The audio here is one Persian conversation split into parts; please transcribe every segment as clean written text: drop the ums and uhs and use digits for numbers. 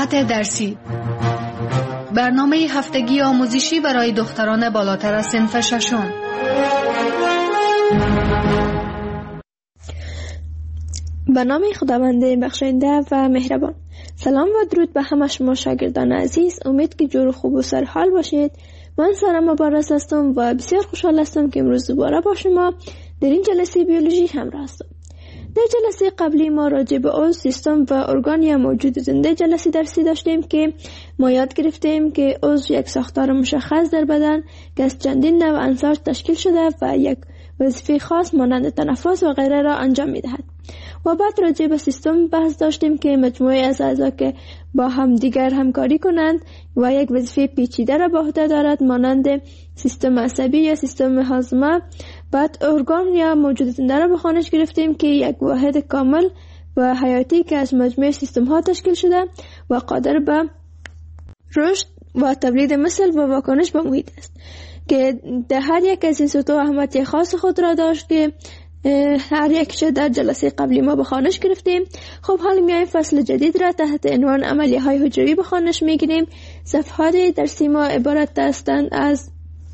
جهت درسی، برنامه هفتگی آموزشی برای دختران بالاتر از صنف ششم. به نام خداوند بخشنده و مهربان. سلام و درود به همه شما شاگردان عزیز. امید که جور خوب و سرحال باشید. من سارا مبارز هستم و بسیار خوشحال هستم که امروز دوباره با شما در این جلسه بیولوژی همراه هستم. در جلسه قبلی ما راجع به عضو، سیستم و ارگان یا موجود زنده جلسه درسی داشتیم که ما یاد گرفتیم که عضو یک ساختار مشخص در بدن که از چندین نوع عناصر تشکیل شده و یک وظیفه خاص مانند تنفس و غیره را انجام می‌دهد. و بعد راجع به سیستم بحث داشتیم که مجموعه از اعضا که با هم دیگر همکاری کنند و یک وظیفه پیچیده را به عهده دارد مانند سیستم عصبی یا سیستم هاضمه. بعد ارگان یا موجود زنده را به خوانش گرفتیم که یک واحد کامل و حیاتی که از مجموعه سیستم ها تشکیل شده و قادر به رشد و تولید مثل و واکنش به محیط است که در هر یک از این سطوح اهمیت خاص خود را داشت که هر یکش در جلسه قبلی ما به خوانش گرفتیم. خب حالا میایم فصل جدید را تحت عنوان عملیه های حجروی به خوانش میگیریم. صفحات درسی ما عبارت هستند از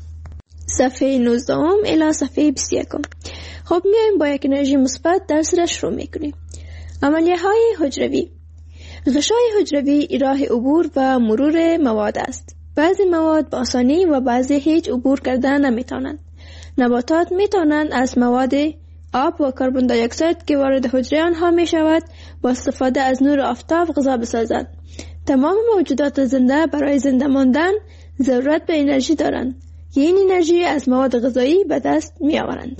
صفحه 19 الی صفحه 21. خب میایم با یک انرژی مثبت درس را شروع میکنیم. عملیه های حجروی. غشای حجروی راه عبور و مرور مواد است. بعضی مواد با آسانی و بعضی هیچ عبور کردن نمیتونند. نباتات میتونند از مواد آب و کربن دی اکساید که وارد حجره آنها می شود با استفاده از نور آفتاب غذا بسازند. تمام موجودات زنده برای زنده ماندن ضرورت به انرژی دارند که این انرژی از مواد غذایی به دست می آورند.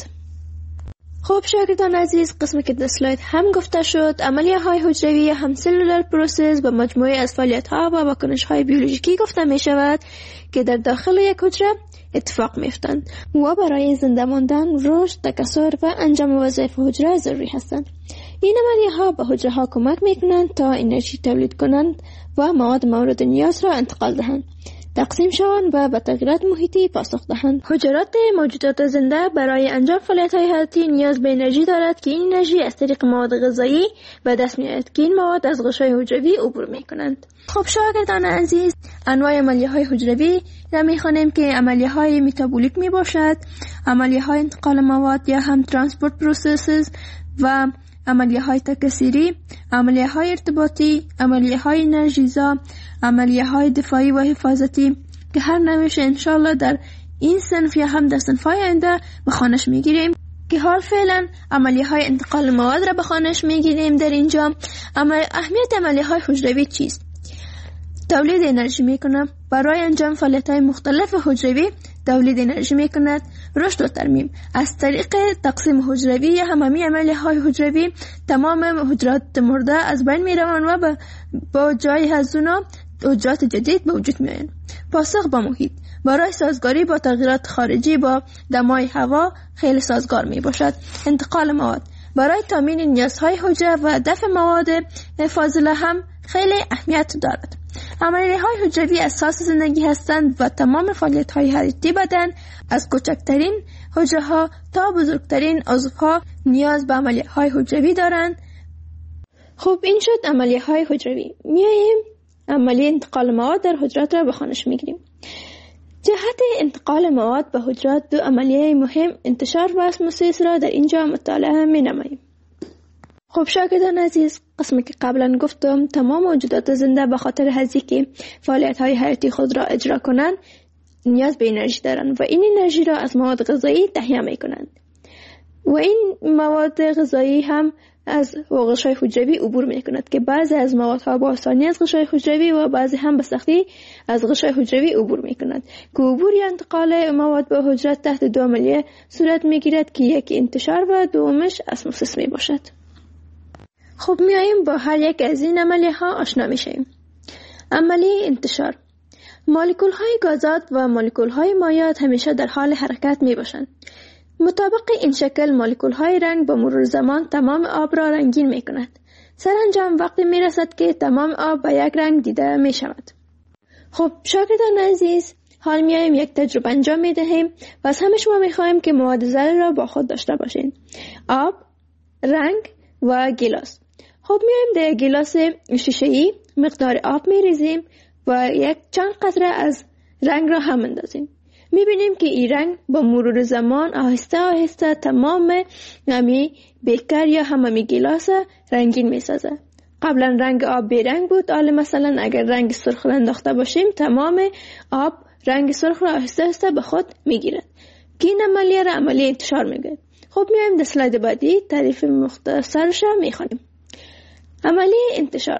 خب شاگردان عزیز، قسمی که در اسلاید هم گفته شد، عملیه های حجروی هم سلولر پروسس به مجموعه از فعالیت ها و واکنش های بیولوژیکی گفته می شود که در داخل یک حجره اتفاق میفتند و برای زنده ماندن، رشد، تکثر و انجام وظایف حجره ضروری هستند. این عملیه ها به حجره ها کمک میکنند تا انرژی تولید کنند و مواد مورد نیاز را انتقال دهند، تقسیم شوند و به تغییرات محیطی پاسخ دهند. حجرات موجودات زنده برای انجام فعالیت های حیاتی نیاز به انرژی دارد که این انرژی از طریق مواد غذایی به دست میآید که این مواد از غشای حجروی عبور میکنند. خب شاگردان عزیز، انواع عملیه های حجروی را میخوانیم که عملیه های متابولیک می باشد، عملیه های انتقال مواد یا هم ترانسپورت پروسسز و عملیه های تکثیری، عملیه های ارتباطی، عملیه های انرژیزا، عملیه های دفاعی و حفاظتی که هر نوعش انشالله در این صنف یا هم در صنف‌های آینده به خوانش میگیریم. که حال فعلا عملیه های انتقال مواد را به خوانش میگیریم. در اینجا اهمیت عملیه های حجروی چیست؟ تولید انرژی میکنه، برای انجام فعالیت های مختلف حجروی تولید انرژی میکند. رشد و ترمیم، از طریق تقسیم حجروی یا هممی عملیه های حجروی تمام حجرات مرده از بین میروند و با جای از اونا حجرات جدید به وجود میآیند. پاسخ به محیط، برای سازگاری با تغییرات خارجی با دمای هوا خیلی سازگار می باشد. انتقال مواد، برای تامین نیازهای حجره و دفع مواد فاضله هم خیلی اهمیت دارد. عملیه های حجروی اساس زندگی هستند و تمام فعالیت های حیاتی بدن از کوچکترین حجره ها تا بزرگترین عضوها نیاز به عملیه های حجروی دارند. خب این شد عملیه های حجروی. میاییم عملیه انتقال مواد در حجرات را به خوانش میگیریم. جهت انتقال مواد به حجرات دو عملیه مهم انتشار و اسموسیس را در اینجا مطالعه می نماییم. خب شاگردان عزیز، قسمی که قبلا گفتم تمام موجودات زنده به خاطر هزی که فعالیت های حیاتی خود را اجرا کنند نیاز به انرژی دارند و این انرژی را از مواد غذایی تهیه می کنند و این مواد غذایی هم از غشای حجروی عبور می کند که بعضی از موادها با آسانی از غشای حجروی و بعضی هم به سختی از غشای حجروی عبور می کند که عبور یا انتقال مواد به حجرات تحت دو عملیه صورت می گیرد که یکی انتشار و دومش اسموسیس می باشد. خب میاییم با هر یک از این عملیه ها آشنا میشیم. عملیه انتشار، مولکول های گازات و مولکول های مایعات همیشه در حال حرکت می باشند. مطابق این شکل مولکول های رنگ با مرور زمان تمام آب را رنگین می کند. سرانجام وقتی می رسد که تمام آب به یک رنگ دیده می شود. خب شاگردان عزیز، حال میاییم یک تجربه انجام می دهیم و از همه شما می خواهیم که مواد ذره را با خود داشته باشین: آب، رنگ و گیلاس. خب میایم در گیلاس شیشه‌ای مقدار آب میریزیم و یک چند قطره از رنگ را هم اندازیم. میبینیم که این رنگ با مرور زمان آهسته آهسته تمام همی بیکر یا همی گیلاس رنگین میسازه. قبلا رنگ آب بیرنگ بود، حالا مثلا اگر رنگ سرخ انداخته باشیم تمام آب رنگ سرخ را آهسته آهسته به خود میگیرد که این عملیه را عملیه انتشار میگه. خب میایم در سلاید بعدی تعریف مختصرش را میخوانیم. عملیه انتشار: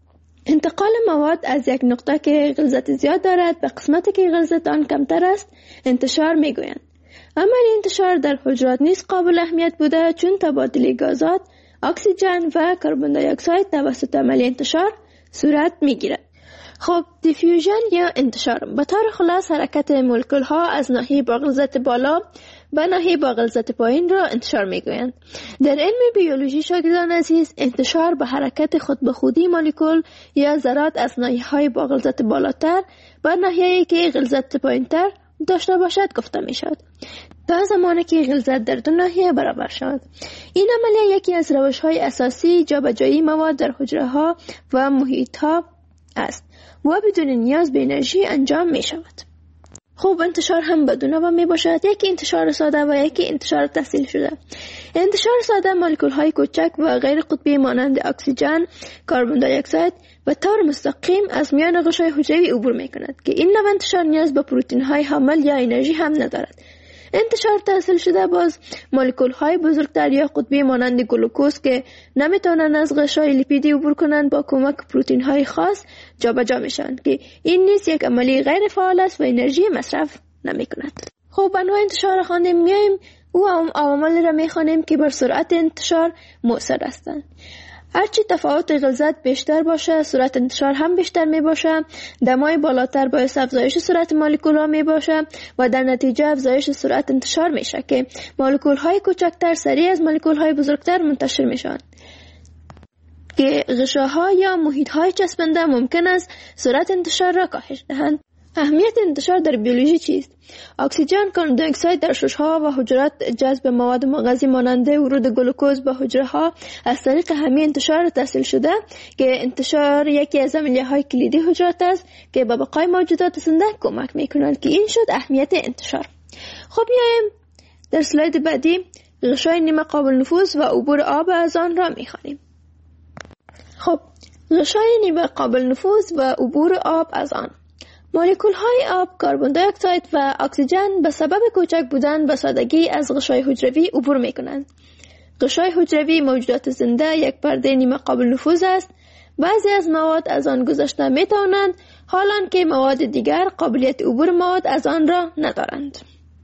انتقال مواد از یک نقطه که غلظت زیاد دارد به قسمتی که غلظت آن کمتر است انتشار میگویند. عملیه انتشار در حجرات نیز قابل اهمیت بوده، چون تبادل گازات اکسیژن و کربن دی اکساید توسط عملیه انتشار صورت میگیرد. خب دیفیوژن یا انتشار به طور خلاص حرکت مولکول ها از ناحیه با غلظت بالا به ناحیه با غلظت پایین را انتشار میگویند. در علم بیولوژی شاگردان عزیز، انتشار به حرکت خود به خودی مولکول یا ذرات از ناحیه های با غلظت بالاتر به ناحیه‌ای که غلظت پایینتر داشته باشد گفته میشد، تا زمانی که غلظت در دو ناحیه برابر شود. این عملیه یکی از روش‌های اساسی جابجایی مواد در حجره ها و محیط ها است و بدون نیاز به انرژی انجام می شود. خوب انتشار هم بدون نوع می باشد، یکی انتشار ساده و یکی انتشار تحصیل شده. انتشار ساده مولکول های کوچک و غیر قطبی مانند اکسیژن، کربن دی اکساید به طور مستقیم از میان غشای حجروی عبور می کند که این نوع انتشار نیاز به پروتئین های حامل یا انرژی هم ندارد. انتشار تحصیل شده باز مولکول های بزرگتر یا قطبی مانند گلوکوز که نمیتونن از غشای لیپیدی عبور کنند با کمک پروتئین های خاص جابجا میشن که این نیز یک عملی غیر فعال است و انرژی مصرف نمی کند. خب انواع انتشار خواندیم، میایم او عوامل را میخوانیم که بر سرعت انتشار مؤثر هستند. هرچی تفاوت غلظت بیشتر باشه سرعت انتشار هم بیشتر می باشه. دمای بالاتر باعث افزایش سرعت مولکول ها می باشه و در نتیجه افزایش سرعت انتشار میشه که مولکول های کوچکتر سریع از مولکول های بزرگتر منتشر میشن که غشاها یا محیط های چسبنده ممکن است سرعت انتشار را کاهش دهند. اهمیت انتشار در بیولوژی چیست؟ اکسیژن، کربن دی اکساید در شش‌ها و حجرات جذب مواد مغذی مانند ورود گلوکوز به حجره ها از طریق همین انتشار تحصیل شده که انتشار یکی از عملیه‌های کلیدی حجرات است که به بقای موجودات زنده کمک می‌کند که این شد اهمیت انتشار. خب میایم در سلاید بعدی غشای نیمه قابل نفوذ و عبور آب از آن را می‌خوانیم. خب غشای نیمه قابل نفوذ و عبور آب از آن: مولکول های آب، کربن دی اکساید و اکسیژن به سبب کوچک بودن به سادگی از غشای حجروی عبور می کنند. غشای حجروی موجودات زنده یک پرده نیمه قابل نفوذ است. بعضی از مواد از آن گذشته می توانند، حالان که مواد دیگر قابلیت عبور مواد از آن را ندارند.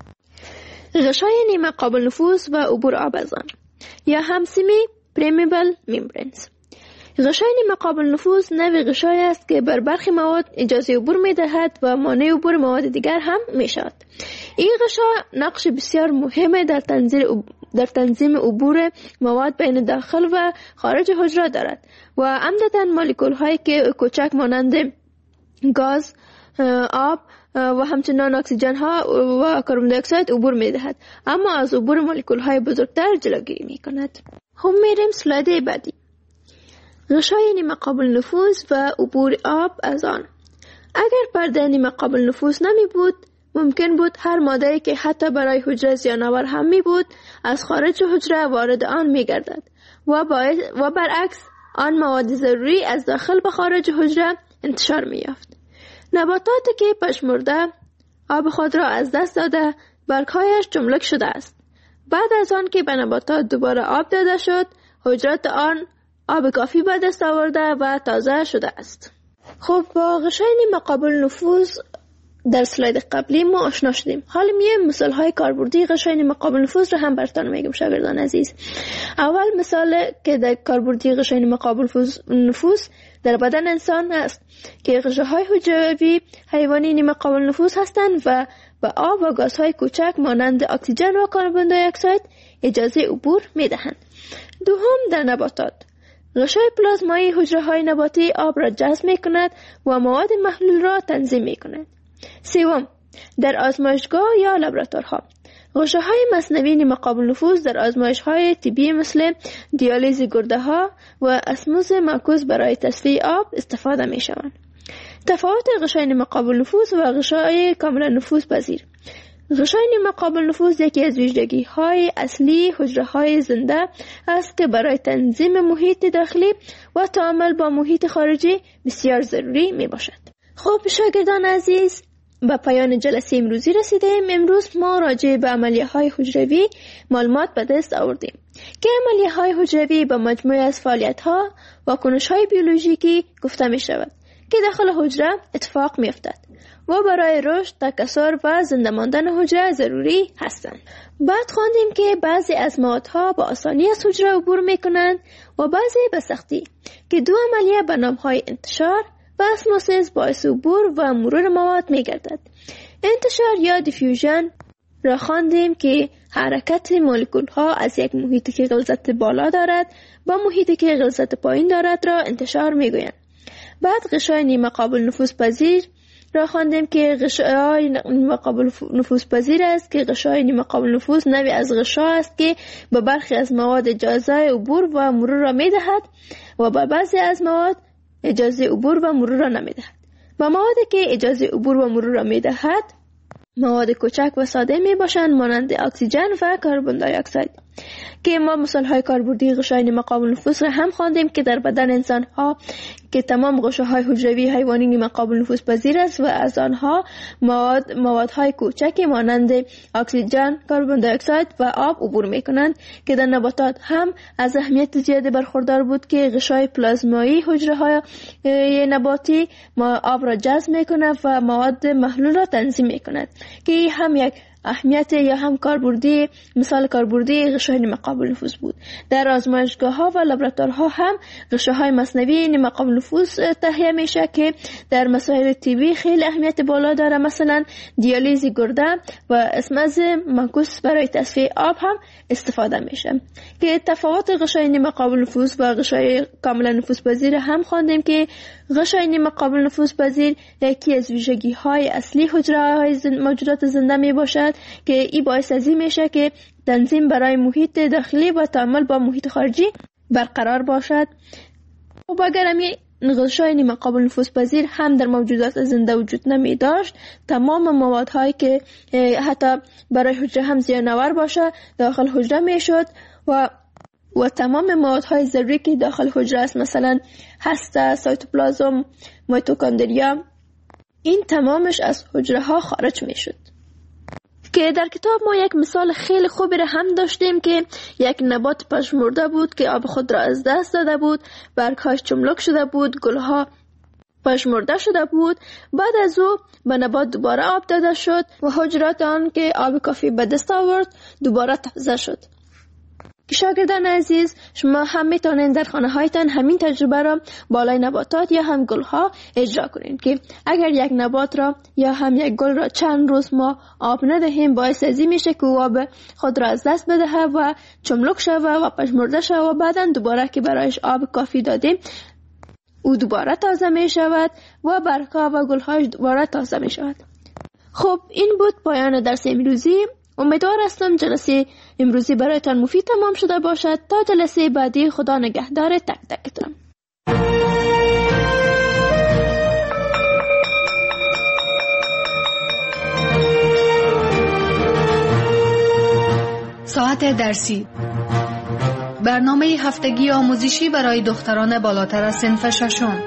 غشای نیمه قابل نفوذ و عبور آب از آن یا هم سمی پرمیبل ممبرینز. غشای نیمه قابل نفوذ نوع غشای است که بر برخی مواد اجازه عبور می دهد و مانع عبور مواد دیگر هم می شود. این غشا نقش بسیار مهم در تنظیم عبور مواد بین داخل و خارج حجره دارد و عمدتاً مولکول هایی که کوچک مانند گاز، آب و همچنان اکسیژن ها و کربن دی اکساید عبور می دهد، اما از عبور مولکول های بزرگتر جلوگیری می کند. هم میریم سلاید بعدی. غشای نیمه قابل نفوذ و عبور آب از آن. اگر پرده نیمه قابل نفوذ نمی بود، ممکن بود هر ماده‌ای که حتی برای حجره زیان‌آور هم می بود از خارج حجره وارد آن می گردد و برعکس آن مواد ضروری از داخل به خارج حجره انتشار می یافت. نباتاتی که پژمرده آب خود را از دست داده برگ‌هایش جملک شده است. بعد از آن که به نباتات دوباره آب داده شد، حجرات آن آب کافی به دست آورده و تازه شده است. خب با غشای نیمه قابل نفوذ در سلاید قبلی ما آشنا شدیم. حالا میایم مثال های کاربردی غشای نیمه قابل نفوذ را هم براتون میگم شاگردان عزیز. اول مثال که در کاربردی غشای نیمه قابل نفوذ در بدن انسان است که غشاهای حجروی حیوانی نیمه قابل نفوذ هستند و به آب و گازهای کوچک مانند اکسیژن و کربن دی اکساید اجازه عبور میدهند. دوم در نباتات غشای پلازمایی حجره های نباتی آب را جذب می کند و مواد محلول را تنظیم می کند. سوم در آزمایشگاه یا لابراتوارها غشاهای مصنوی نیمه قابل نفوذ در آزمایش‌های طبی مثل دیالیز گرده‌ها و اسموز معکوس برای تصفیه آب استفاده می‌شوند. تفاوت غشای نیمه قابل نفوذ و غشای کاملا نفوذ پذیر. غشای نیمه قابل نفوذ یکی از ویژگی‌های اصلی حجره‌های زنده است که برای تنظیم محیط داخلی و تعامل با محیط خارجی بسیار ضروری میباشد. خب شاگردان عزیز، به پایان جلسه امروزی رسیدیم. امروز ما راجع به عملیه‌های حجروی معلومات به دست آوردیم که عملیه‌های حجروی به مجموعه از فعالیت‌ها و واکنش‌های بیولوژیکی گفته می‌شود که داخل حجره اتفاق می‌افتد و برای رشد، تکثر و زنده ماندن حجره ضروری هستند. بعد خواندیم که بعضی از موادها با آسانی از حجره عبور می‌کنند و بعضی به سختی که دو عملیه به نام‌های انتشار و اسموسیس باعث عبور و مرور مواد می‌گردد. انتشار یا دیفیوژن را خواندیم که حرکت مولکول‌ها از یک محیطی که غلظت بالا دارد با محیطی که غلظت پایین دارد را انتشار می‌گویند. بعد غشای نیمه قابل نفوذ پذیر را خواندیم که غشای نیمه قابل نفوذ پذیر است که غشای نیمه قابل نفوذ نوعی از غشا است که به برخی از مواد اجازه عبور و مرور را می‌دهد و به بعضی از مواد اجازه عبور و مرور را نمی‌دهد. و موادی که اجازه عبور و مرور را می‌دهد مواد کوچک و ساده میباشند مانند اکسیژن و کربن دی اکساید که ما مثال‌های کاربردی غشای نیمه قابل نفوذ را هم خواندیم که در بدن انسان‌ها که تمام غشاهای حجروی حیوانی نیمه قابل نفوذ پذیر است و از آنها موادهای کوچکی مانند اکسیژن، کربن دی اکساید و آب عبور می‌کنند که در نباتات هم از اهمیت زیادی برخوردار بود که غشای پلازمایی حجره‌های نباتی آب را جذب می‌کند و مواد محلول را تنظیم می‌کند که هم یک اهمیت یا هم کاربردی مثال کاربردی غشای نیمه قابل نفوذ بود. در آزمایشگاه‌ها و لابراتوارها هم غشاهای مصنوی نیمه قابل نفوذ تهیه میشه که در مسائل طبی خیلی اهمیت بالا داره. مثلا دیالیز گرده و اسموز معکوس برای تصفیه آب هم استفاده میشه. که تفاوت غشای نیمه قابل نفوذ و غشای کاملا نفوذ پذیر هم خواندیم که غشای نیمه قابل نفوذ پذیر یکی از ویژگی‌های اصلی حجره‌های موجودات زنده میباشد که این باعث از این میشه که تنظیم برای محیط داخلی و تعامل با محیط خارجی برقرار باشد. و اگر همین غشای نیمه قابل نفوذ پذیر هم در موجودات زنده وجود نمی داشت، تمام موادهایی که حتی برای حجره هم زیان‌آور باشه داخل حجره میشد و تمام موادهای ضروری که داخل حجره است مثلا هسته، سایتوپلازم، میتوکندریا، این تمامش از حجره ها خارج می شد. که در کتاب ما یک مثال خیلی خوبی را هم داشتیم که یک نبات پژمرده بود که آب خود را از دست داده بود، برگهاش چملک شده بود، گلها پژمرده شده بود. بعد از او به نبات دوباره آب داده شد و حجرات آن که آب کافی به دست آورد دوباره تازه شد. شاگردان عزیز، شما هم میتونید در خانه هایتان همین تجربه را بالای نباتات یا هم گل ها اجرا کنید که اگر یک نبات را یا هم یک گل را چند روز ما آب ندهیم باعث از این میشه که آب خود را از دست بده و چملک شوه و پژمرده شوه و بعدا دوباره که برایش آب کافی دادیم او دوباره تازه می شود و برگها و گل ها دوباره تازه می شود. خب این بود پایان درس امروزی. امیدوار هستم جلسه امروزی برایتان مفید تمام شده باشد. تا جلسه بعدی، خدا نگهدار تک تکتان. ساعت درسی، برنامه هفتگی آموزشی برای دختران بالاتر از صنف ششم.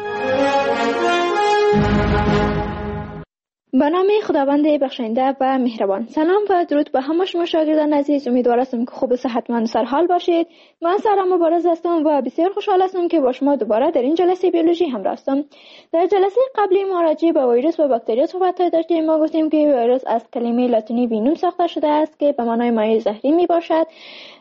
به نام خداوند بخشنده و مهربان. سلام و درود به همه شما شاگردان عزیز. امیدوار هستم که خوب و صحتمند و سرحال باشید. من سارا مبارز هستم و بسیار خوشحال هستم که با شما دوباره در این جلسه بیولوژی همراه هستم. در جلسه قبلی ما راجع به ویروس و باکتریا صحبت داشتیم. ما گفتیم که ویروس از کلمه لاتینی وینوم ساخته شده است که به معنای مایع زهری می باشد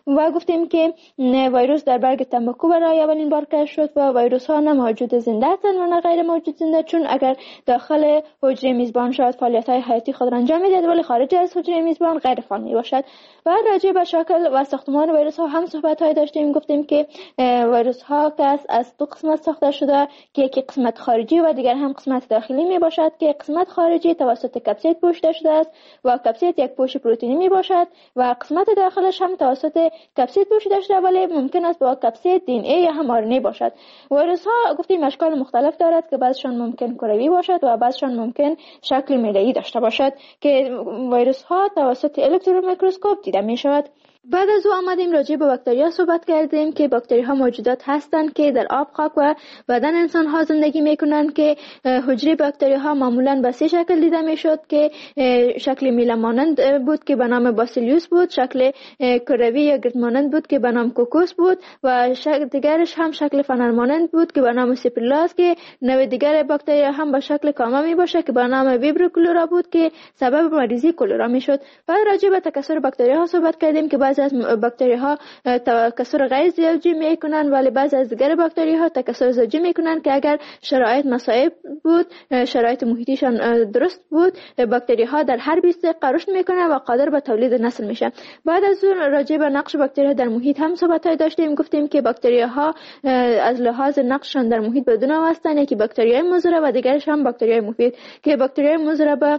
و گفتیم که ویروس در برگ تنباکو برای اولین بار کشف شد و ویروس ها نه موجود زنده هستند و نه غیر موجود زنده، چون اگر داخل حجره میزبان شاید فعالیت های حیاتی خود را انجام میدهد ولی خارج از حجره میزبان غیر فعال می باشد. و راجع به شکل و ساختمان ویروس ها هم صحبت های داشتیم. گفتیم که ویروس ها از دو قسمت ساخته شده که یکی قسمت خارجی و دیگر هم قسمت داخلی می باشد که قسمت خارجی توسط کپسید پوشیده شده است و کپسید یک پوش پروتئینی می باشد و قسمت داخلش هم توسط کپسید پوشیده شده ولی ممکن است با کپسید دی ان ای یا هم آر ان ای باشد. ویروس ها گفتیم اشکال مختلف دارد که بعضشان ممکن کروی باشد و بعضشان ممکن شکل میله‌ای داشته باشد که ویروس ها توسط الکترون میکروسکوپ دیده می شود. بعد از او آمدیم راجع به باکتریا صحبت کردیم که باکتری ها موجودات هستند که در آب، خاک و بدن انسان ها زندگی میکنند که حجره باکتری ها معمولا به سه شکل دیده میشد که شکل میله مانند بود که به نام باسیلیوس بود، شکل کروی یا گرد مانند بود که به نام کوکوس بود و شکل دیگرش هم شکل فنر مانند بود که به نام سیپرلاس که نوع دیگر باکتریا هم به شکل کامه می باشه که به نام ویبرو کلورا بود که سبب مریضی کلورا میشد. بعد راجع به تکثر باکتری ها صحبت کردیم که بعضی از باکتری ها تکثر غیر زوجی میکنن ولی بعضی از دیگر باکتری ها تکثر زوجی میکنن که اگر شرایط مساعد بود، شرایط محیطیشان درست بود، باکتری ها در هر 20 دقیقه رشد میکنن و قادر به تولید نسل میشن. بعد از اون راجع به نقش باکتری ها در محیط هم صحبت داشتیم. گفتیم که باکتری ها از لحاظ نقششان در محیط به دو نوع هستند، یکی باکتری های مضر و دیگرش هم باکتری های مفید که باکتری های مضر به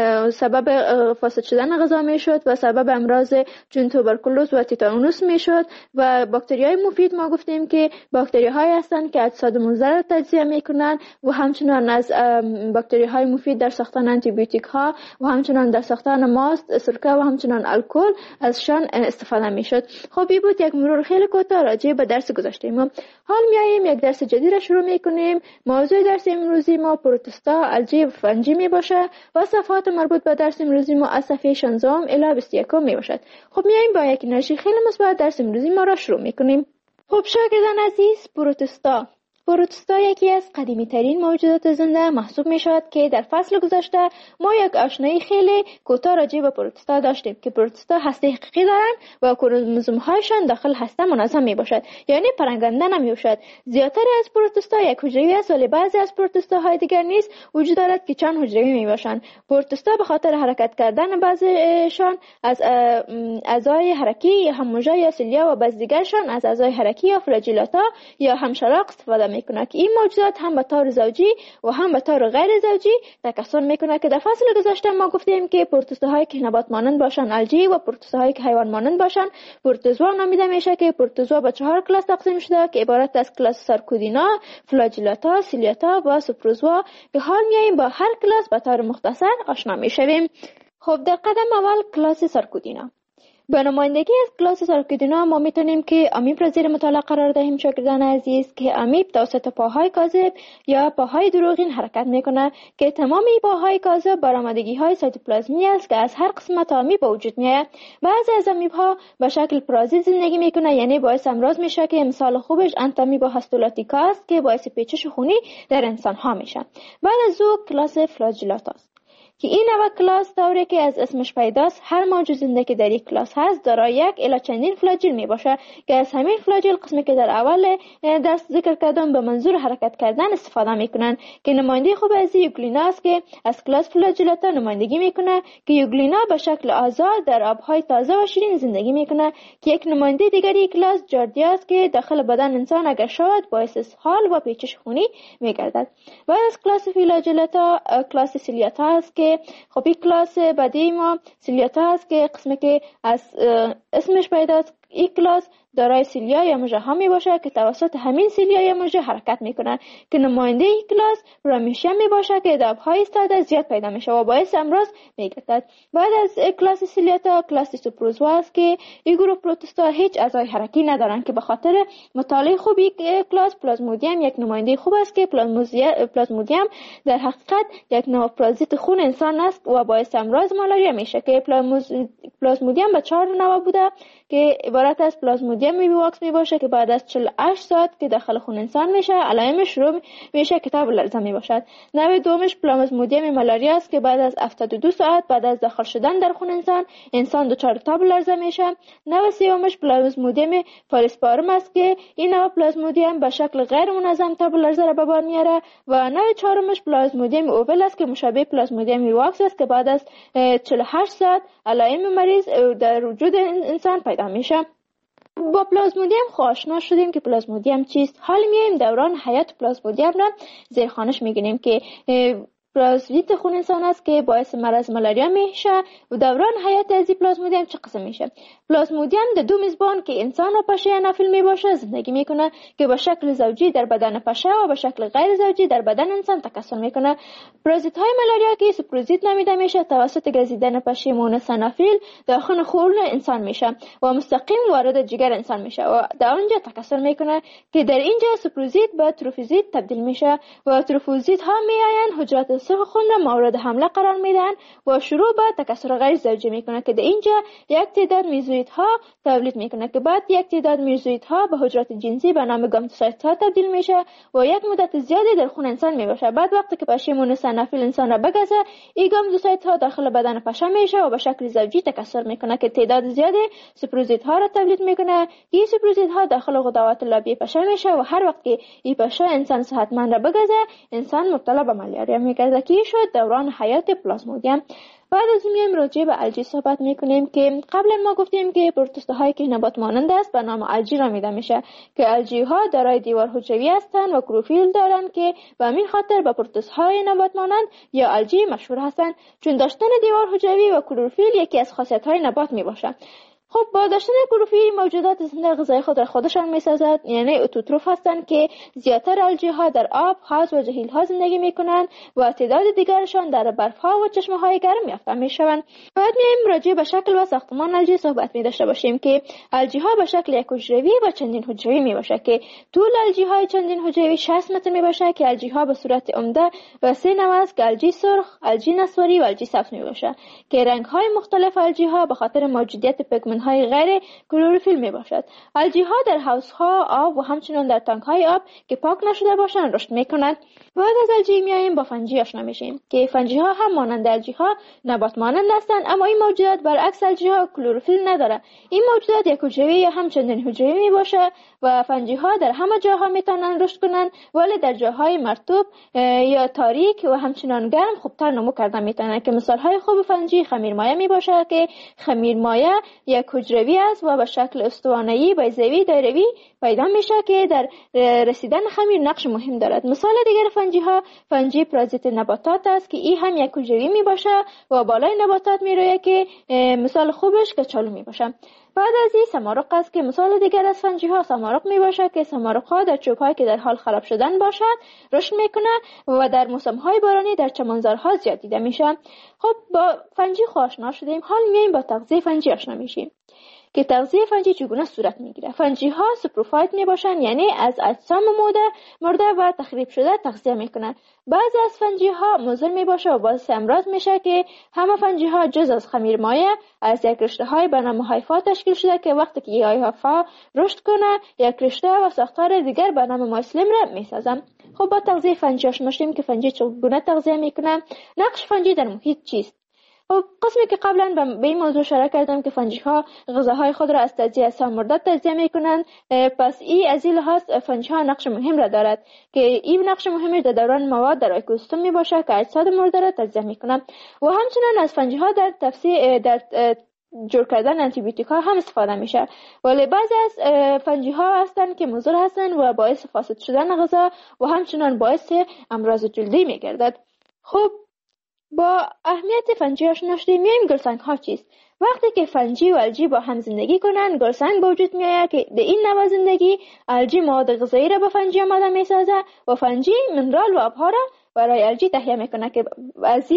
سبب فاسد شدن غذا میشد و سبب امراض چون توبرکولوز و تیتانوس میشد و باکتری های مفید ما گفتیم که باکتری های هستند که اجساد مضر را تجزیه میکنن و همچنان از باکتری های مفید در ساختن آنتی بیوتیک ها و همچنان در ساختن ماست، سرکه و همچنان الکل ازشان استفاده میشد. خب این بود یک مرور خیلی کوتاه راجع به درس گذشته ما. حال میایم یک درس جدید را شروع میکنیم. موضوع درس امروزی ما پروتوستا، الژی و فنجی می باشه و صفحات مربوط به درس امروزی ما از صفحه 16 الی 21 می باشد. خب میایم با یک انرژی خیلی مثبت درس امروزی ما را شروع میکنیم. خب شاگردان عزیز، پروتوستا یکی از قدیمی ترین موجودات زنده محسوب می شود که در فصل گذشته ما یک آشنایی خیلی کوتاه راجع به پروتوستا داشتیم که پروتوستا هسته حقیقی دارند و کروموزوم هایشان داخل هسته منظم می باشد، یعنی پرنگنده نمی باشد. زیادتر از پروتوستا یک حجروی است ولی بعضی از پروتوستا های دیگر نیز وجود دارد که چند حجروی می باشند. پروتوستا به خاطر حرکت کردن بعضیشان از اعضای حرکی یا هموجا یا سیلیا و بعضی دیگرشان از اعضای حرکی یا فلاجیلاتا یا همشلاق استفاده میکنه که این موجودات هم به طور زوجی و هم به طور غیر زوجی تکثر میکنه که در فصل گذشته ما گفتیم که پروتوزوهایی که نبات مانند باشن الژی و پروتوزوهایی که حیوان مانند باشن پروتوزوا نامیده میشه که پروتوزوا به 4 کلاس تقسیم شده که عبارت از کلاس سارکودینا، فلاجیلاتا، سیلیاتا و سوپروزوا که حال میایم با هر کلاس به طور مختصر آشنا میشویم. خب در قدم اول کلاس سارکودینا. به نمایندگی از کلاس سارکودینا ما میتونیم که امیب را زیر مطالعه قرار دهیم شاگردان عزیز که امیب توسط پاهای کاذب یا پاهای دروغین حرکت میکنه که تمام پاهای کاذب برآمدگی های سایتوپلازمی است که از هر قسمت امیب به وجود میاد. بعضی از امیب ها به شکل پارازیت زندگی میکنه، یعنی باعث امراض میشه که مثال خوبش انتامیبا هاستولاتیکا است که باعث پیچش خونی در انسان ها میشه. بعد از او کلاس فلاجیلاتا است که این نوع کلاس طوری که از اسمش پیداست هر موجود زنده که در یک کلاس هست دارای یک الی چندین فلاجیل می باشه که از همین فلاجیل قسمی که در اول درس ذکر کردم به منظور حرکت کردن استفاده میکنن که نماینده خوب از یوگلینا است که از کلاس فلاجیلاتا نمایندگی میکنه که یوگلینا به شکل آزاد در آبهای تازه و شیرین زندگی میکنه که یک نماینده دیگری کلاس جاردیا است که داخل بدن انسان اگر شود باعث اسهال و پیچش خونی میگردد. بعد از کلاس فلاجیلاتا کلاس سیلیاتا است که خب این کلاس بعدی ما سیلیاتا است که قسمی که از اسمش پیداست. این کلاس دارای سیلیا یا مژه ها می باشه که توسط همین سیلیا یا مژه حرکت میکنن که نماینده این کلاس پرامیشیا می باشه که دبهای استاده زیاد پیدا میشه و باعث امراض میگردد. بعد از کلاس سیلیاتا کلاس سوپروزوا است که این گروه پروتوستا هیچ اعضای حرکی ندارن که به خاطر مطالعه خوبی کلاس پلازمودیم یک نماینده خوب است که پلازمودیم در حقیقت یک نوع پارازیت خون انسان است و باعث امراض مالاریا میشه که پلازمودیم به 4 نوع بوده که عبارت از پلازمودیم ویواکس می باشه که بعد از 48 ساعت که داخل خون انسان میشه علائمش شروع میشه که تب لرزه می باشد. نوع دومش پلازمودیم مالاریا است که بعد از 72 ساعت بعد از داخل شدن در خون انسان دچار تب لرزه میشه. نوع سومش پلازمودیم فالسپارم است که این نوع پلازمودیم به شکل غیر منظم تب لرزه را به بار میاره و نوع چهارمش پلازمودیم اوول است که مشابه پلازمودیم ویواکس است که بعد از 48 ساعت علائم مریض در وجود انسان پیدا میشه. با پلازمودیم آشنا شدیم که پلازمودیم چیست. حال میایم دوران حیات پلازمودیم را زیر خانش میگیریم که پلازمیت خون انسان است که باعث مرض مالاریا میشه و دوران حیات از پلازمودیم چه قسم میشه. پلازمودیم در دو میزبان که انسان و پشه انافیل میباشه زندگی میکنه که با شکل زوجی در بدن پشه و با شکل غیر زوجی در بدن انسان تکثر میکنه. پرازیت های مالاریا که سپروزیت نامیده میشه توسط گزیدن پشه مونس انافیل داخل خون انسان میشه و مستقیم وارد جگر انسان میشه و در آنجا تکثر میکنه که در اینجا سپروزیت به تروفوزیت تبدیل میشه و تروفوزیت ها میآیند حجرات سرخ خون را مورد حمله قرار میدن و شروع به تکثر غیر زوجی میکنه که در اینجا یک تعداد میزوئید ها تولید میکنه که بعد یک تعداد میزوئید ها به حجرات جنسی به نام گامتوسایت ها تبدیل میشه و یک مدت زیادی در خون انسان میباشه. بعد وقتی که پشه مونس انافیل انسان را بگزه این گامتوسایت ها داخل بدن پشه میشه و به شکل زوجی تکثر میکنه که تعداد زیادی سپروزیت ها را تولید میکنه. این سپروزیت ها داخل غدوات لابی پشه میشه و هر وقت که این پشه انسان صحتمند را بگزه انسان مبتلا به مالاریا میگرده. که شد دوران حیات پلازمودیم. بعد از میایم راجع به الژی صحبت میکنیم که قبلا ما گفتیم که پروتوزوا هایی که نبات مانند است به نام الژی نامیده میشه که الژی ها دارای دیوار حجروی هستند و کلروفیل دارند که به همین خاطر به پروتوزوا های نبات مانند یا الژی مشهور هستند چون داشتن دیوار حجروی و کلروفیل یکی از خاصیت های نبات میباشه. خب با داشتن کلروفیل موجودات زنده غذای خود را خودشان میسازد، یعنی اتوتروف هستند که زیادتر الژی ها در آب، حوض و جهیل ها زندگی میکنند و تعداد دیگرشان در برف ها و چشمه های گرم یافته میشوند. بعد میایم راجع به شکل و ساختمان الژی صحبت داشته باشیم که الژی ها به شکل یک حجروی و چندین حجروی میباشه که طول الژی های چندین حجروی 60 متر میباشه که الژی ها به صورت عمده و سه نوع است که الژی سرخ، الژی نسواری و الژی سبز میباشه که رنگ های مختلف الژی ها به خاطر موجودیت پیگمنت های غیر کلروفیل می باشد. الژی ها در حوض ها آب و همچنین در تانک های آب که پاک نشده باشند رشد می کنند. بعد از الژی میایم با فنجی آشنا میشیم که فنجی ها هم مانند الژی ها نبات مانند هستند اما این موجودات برعکس الژی ها کلروفیل نداره. این موجودات یک حجروی یا همچنین حجروی می باشه و فنجی ها در همه جاها میتونن رشد کنند ولی در جاهای مرطوب یا تاریک و همچنان گرم خوبتر نمو کردن میتونن که مثال های خوب فنجی خمیرمایه می باشه که خمیرمایه یک حجروی است و به شکل استوانه‌ای بیضوی دایروی پیدا میشه که در رسیدن خمیر نقش مهم دارد. مثال دیگر فنجی ها فنجی پرازیت نباتات است که این هم یک حجروی می باشه و بالای نباتات میرویه که مثال خوبش کچالو می باشه. بعد از این سمارق است که مثال دیگر از فنجی ها سمارق می باشه که سمارق ها در چوب هایی که در حال خراب شدن باشد رشد میکنه و در موسم های بارانی در چمنزارها زیاد دیده میشه. خب با فنجی آشنا شدیم، حال میایم با تغذیه فنجی آشنا میشیم که تغذیه فنجی چگونه صورت میگیره. فنجی ها سپروفایت میباشن یعنی از اجسام مرده و تخریب شده تغذیه میکنن. بعضی از فنجی ها مضر میباشه و باعث امراض میشه که همه فنجی ها جز از خمیرمایه از یک رشته های به نام هایفا تشکیل شده که وقتی که هایفا رشد کنه یک رشته و ساختار دیگر به نام مایسلیم را میسازن. خب با تغذیه فنجی آشنا شدیم که فنجی چگونه تغذیه میکنه. نقش فنجی در محیط چیست؟ خب قسمی که قبلا به این موضوع اشاره کردم که فنجی ها غذاهای خود را از تجزیه اجسام مرده تجزیه میکنند، پس این از این لحاظ فنجی ها نقش مهم را دارد که این نقش مهمش در دوران مواد در اکوسیستم میباشه که اجساد مرده را تجزیه میکنند و همچنین از فنجی ها در جور کردن آنتی بیوتیک ها هم استفاده میشه. ولی بعضی از فنجی ها هستند که مضر هستند و باعث فاسد شدن غذا و همچنین باعث امراض جلدی میگردد. خب با اهمیت فنجی آشنا شدیم. میایم گلسنگ ها چیست؟ وقتی که فنجی و الژی با هم زندگی کنن گلسنگ به وجود میآید که در این نوع زندگی الژی مواد غذایی را به فنجی آماده میسازه و فنجی منرال و آبها را برای الژی تهیه میکنه که از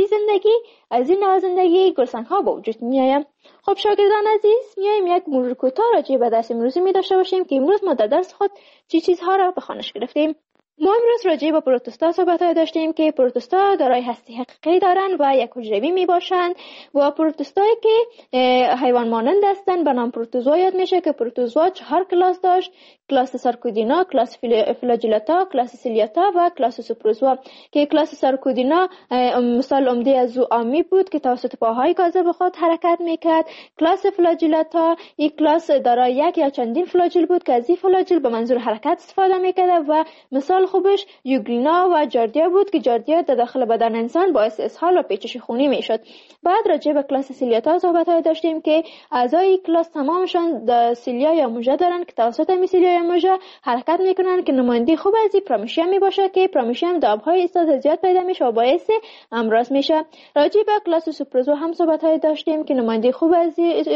این نوع زندگی گلسنگ ها به وجود میآید. خب شاگردان عزیز، میایم یک مرور کوتاه راجع به درس امروزی می داشته باشیم که امروز ما در درس خود چیزها را به خوانش گرفتیم. ما امروز راجع به پروتوستا صحبت داشتیم که پروتوستا دارای هسته حقیقی دارند و یک حجروی می باشند و پروتوستایی که حیوان مانند هستند به نام پروتوزوا یاد میشه که پروتوزوا 4 کلاس داشت: کلاس سارکودینا، کلاس فلاجیلاتا، کلاس سیلیاتا و کلاس سوپروزوا. که کلاس سارکودینا مثال عمده از زوآمی بود که توسط پاهای گازه به خود حرکت میکرد. کلاس فلاجیلاتا یک کلاس دارای یک یا چندین فلاجیل بود که از این فلاجیل به منظور حرکت استفاده میکرد و مثال خوبش یوگرینا و جاردیا بود که جاردیا در داخل بدن انسان باعث اسهال و پیچش خونی میشد. بعد راجع به کلاس سیلیاتا صحبت داشتیم که اعضای کلاس تمامشان سیلیا یا موژه دارند که توسط این سیلیا یا موژه حرکت میکنند که نماینده خوب از این پرامیشیم میباشه که پرامیشیم در آبهای ایستاد زیاد پیدا میشه و باعث امراض میشه. راجع به کلاس سوپروزوا هم صحبت داشتیم که نماینده خوب از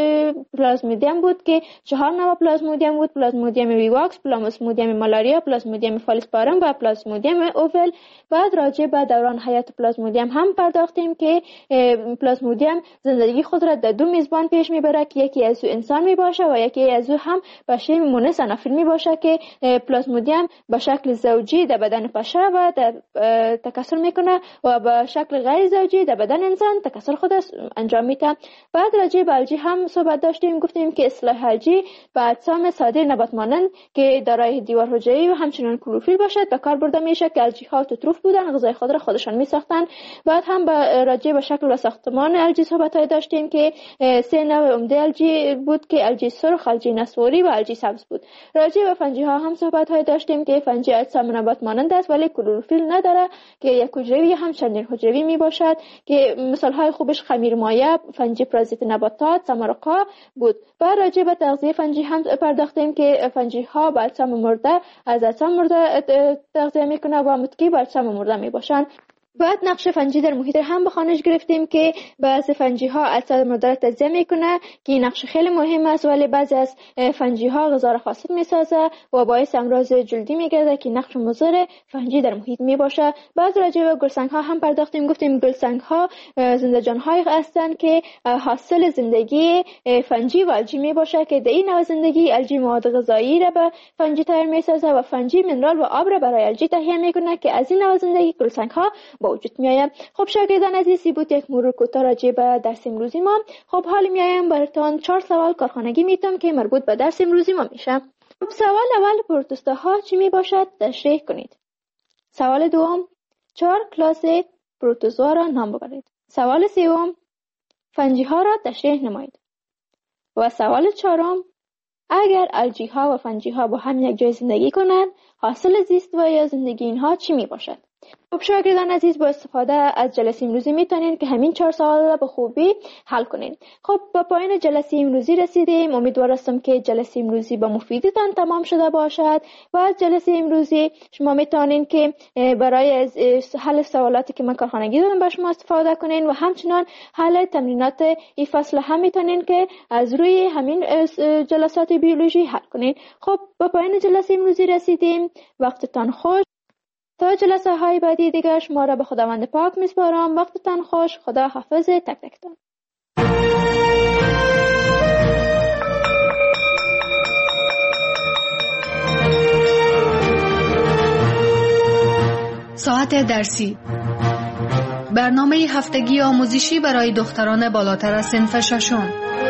پلازمودیم بود که 4 نوع پلازمودیم بود: پلازمودیم ویواکس، پلازمودیم مالاریا، پلازمودیم فالسپارم و پلازمودیم اوول. بعد راجع به دوران حیات پلازمودیم هم پرداختیم که پلازمودیم زندگی خود را در 2 میزبان پیش میبره که یکی از او انسان میباشه و یکی از او هم بشر مونس انافیل میباشه که پلازمودیم به شکل زوجی در بدن پشه و در تکثر میکنه و به شکل غیر زوجی در بدن انسان تکثر خود انجام میده. بعد راجع به الژی هم صحبت داشتیم، گفتیم که اصطلاح الژی به اجسام ساده نبات مانند که دارای دیوار حجروی و همچنین کلروفیل باشد به کار برده میشه که الژی ها اتروف بودن، غذای خود را خودشان میساختن. بعد هم راجع به شکل و ساختمان الژی صحبت داشتیم که 3 نوع عمده الژی بود که الژی سرخ، الژی نسواری و الژی سبز بود. راجع به فنجی ها هم صحبت داشتیم که فنجی اجسام نبات مانند است ولی کلروفیل نداره که یک حجروی هم چندین حجروی می باشد که مثال های خوبش خمیرمایه، فنجی پرازیت نباتات، سمرقا بود. بعد راجع به تغذیه فنجی هم پرداختیم که فنجی ها با اجسام مرده از اجسام مرده تغذیه میکنه و متکی با اجسام مرده می باشند. بعد نقش فنجی در محیط هم به خوانش گرفتیم که بعضی فنجی ها اجساد مرده را تجزیه میکنه که این نقش خیلی مهم است، ولی بعضی از فنجی ها غذا را فاسد میسازه و باعث امراض جلدی میگرده که نقش مضر فنجی در محیط میباشه. بعد راجع به گلسنگ ها هم پرداختیم، گفتیم گلسنگ ها زنده جان های هستند که حاصل زندگی فنجی و الژی میباشه که در این نوع زندگی الژی مواد غذایی را به فنجی تحویل میسازه و فنجی منرال و آب را برای الژی تهیه میکنه که از این نوع زندگی گلسنگ ها وجود میایم. خب شاگردان عزیزی بود یک مرور کوتاه راجع به درس امروزی ما. خب حالا میایم براتون 4 سوال کارخانگی میتونم که مربوط به درس امروزی ما میشه. خب سوال اول، پروتوستا ها چی میباشد؟ تشریح کنید. سوال دوم، 4 کلاس پروتوزوا را نام ببرید. سوال سوم، فنجی ها را تشریح نمایید. و سوال چهارم، اگر الژی ها و فنجی ها با هم یک جای زندگی کنند حاصل زیست و یا زندگی اینها چی میباشد؟ خب شاگردان عزیز، با استفاده از جلسه امروزی میتونین که همین 4 سوال را به خوبی حل کنین. خب به پایان جلسه امروزی رسیدیم. امیدوار هستم که جلسه امروزی با مفیدتان تمام شده باشد و از جلسه امروزی شما میتونین که برای حل سوالاتی که من کارخانگی دادم به شما استفاده کنین و همچنان حل تمرینات این فصل هم میتونین که از روی همین جلسات بیولوژی حل کنین. خب به پایان جلسه امروزی رسیدیم. وقتتان خوش. تا جلسه های بعدی دیگر شما را به خداوند پاک میسپارم. وقتتان خوش. خدا حافظ تک تکتان. ساعت درسی، برنامه هفتگی آموزشی برای دختران بالاتر از صنف ششم.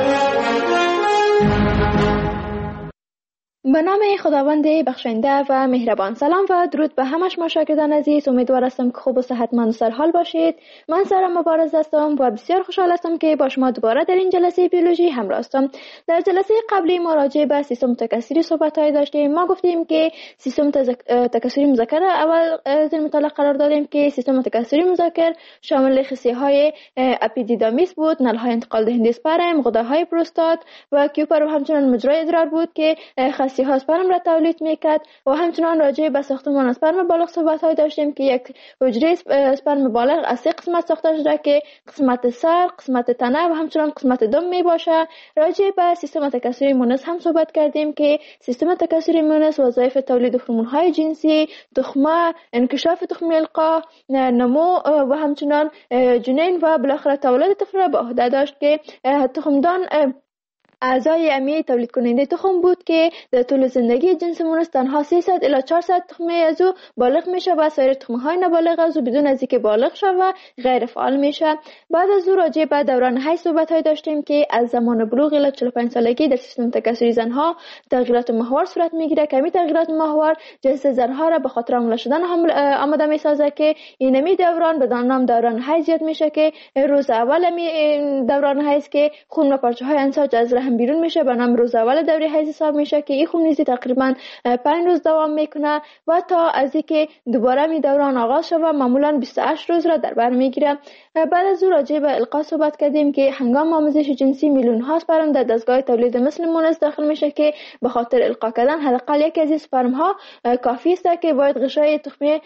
به نام خداوند بخشنده و مهربان. سلام و درود به همه شما شاگردان عزیز. امیدوار هستم که خوب و صحتمند و سرحال باشید. من سارا مبارز هستم و بسیار خوشحال هستم که با شما دوباره در این جلسه بیولوژی همراه هستم. در جلسه قبلی ما راجع به سیستم تکثری صحبت‌های داشتیم. ما گفتیم که سیستم تکثری مذکر اول در مطالعه قرار دادیم که سیستم تکثری مذکر شامل خصیه‌های اپیدیدامیس بود، نل‌های انتقال دهنده اسپرم، غده‌های پروستات و کیوپر و همچنین مجرای ادرار بود که ها اسپرم را تولید میکرد. و همچنان راجع به ساختمان اسپرم بالغ صحبت های داشتیم که یک حجره اسپرم بالغ از 3 قسمت ساخته شده که قسمت سر، قسمت تنه و همچنان قسمت دم می باشه. راجع به سیستم تکثری مونس هم صحبت کردیم که سیستم تکثری مونس وظایف تولید هورمون های جنسی، تخمه، انکشاف تخمه القاح، نمو و همچنان جنین و بالاخره تولد طفل را به عهده داشت که تخمدان اعضای امی تولید کننده تخم بود که در طول زندگی جنس مونس تنها 300 الی 400 تخمه از او بالغ میشه و سایر تخمه های نابالغ از او بدون از اینکه بالغ شود و غیر فعال میشه. بعد از او راجع به دوران حیض صحبت های داشتیم که از زمان بلوغ الی 45 سالگی در سیستم تکثری زنها تغییرات محور صورت میگیره که این تغییرات محور جنس زنها را به خاطر حامله شدن آماده میسازه که اینمی دوران به نام دوران حیض یاد میشه که روز اول دوران حیض که خون و پارچه های انساج از رحم بیرون میشه به نام روز اول دوره حیض حساب میشه که این خون نیزی تقریبا 5 روز دوام میکنه و تا از اینکه دوباره می دوران آغاز شود معمولا 28 روز را در بر میگیره. بعد از او راجع به القا صحبت کردیم که هنگام آموزش جنسی میلیون ها اسپرم در دستگاه تولید مثل مونس داخل میشه که به خاطر القا کردن حداقل یکی از اسپرم ها کافی است که باید غشای تخمه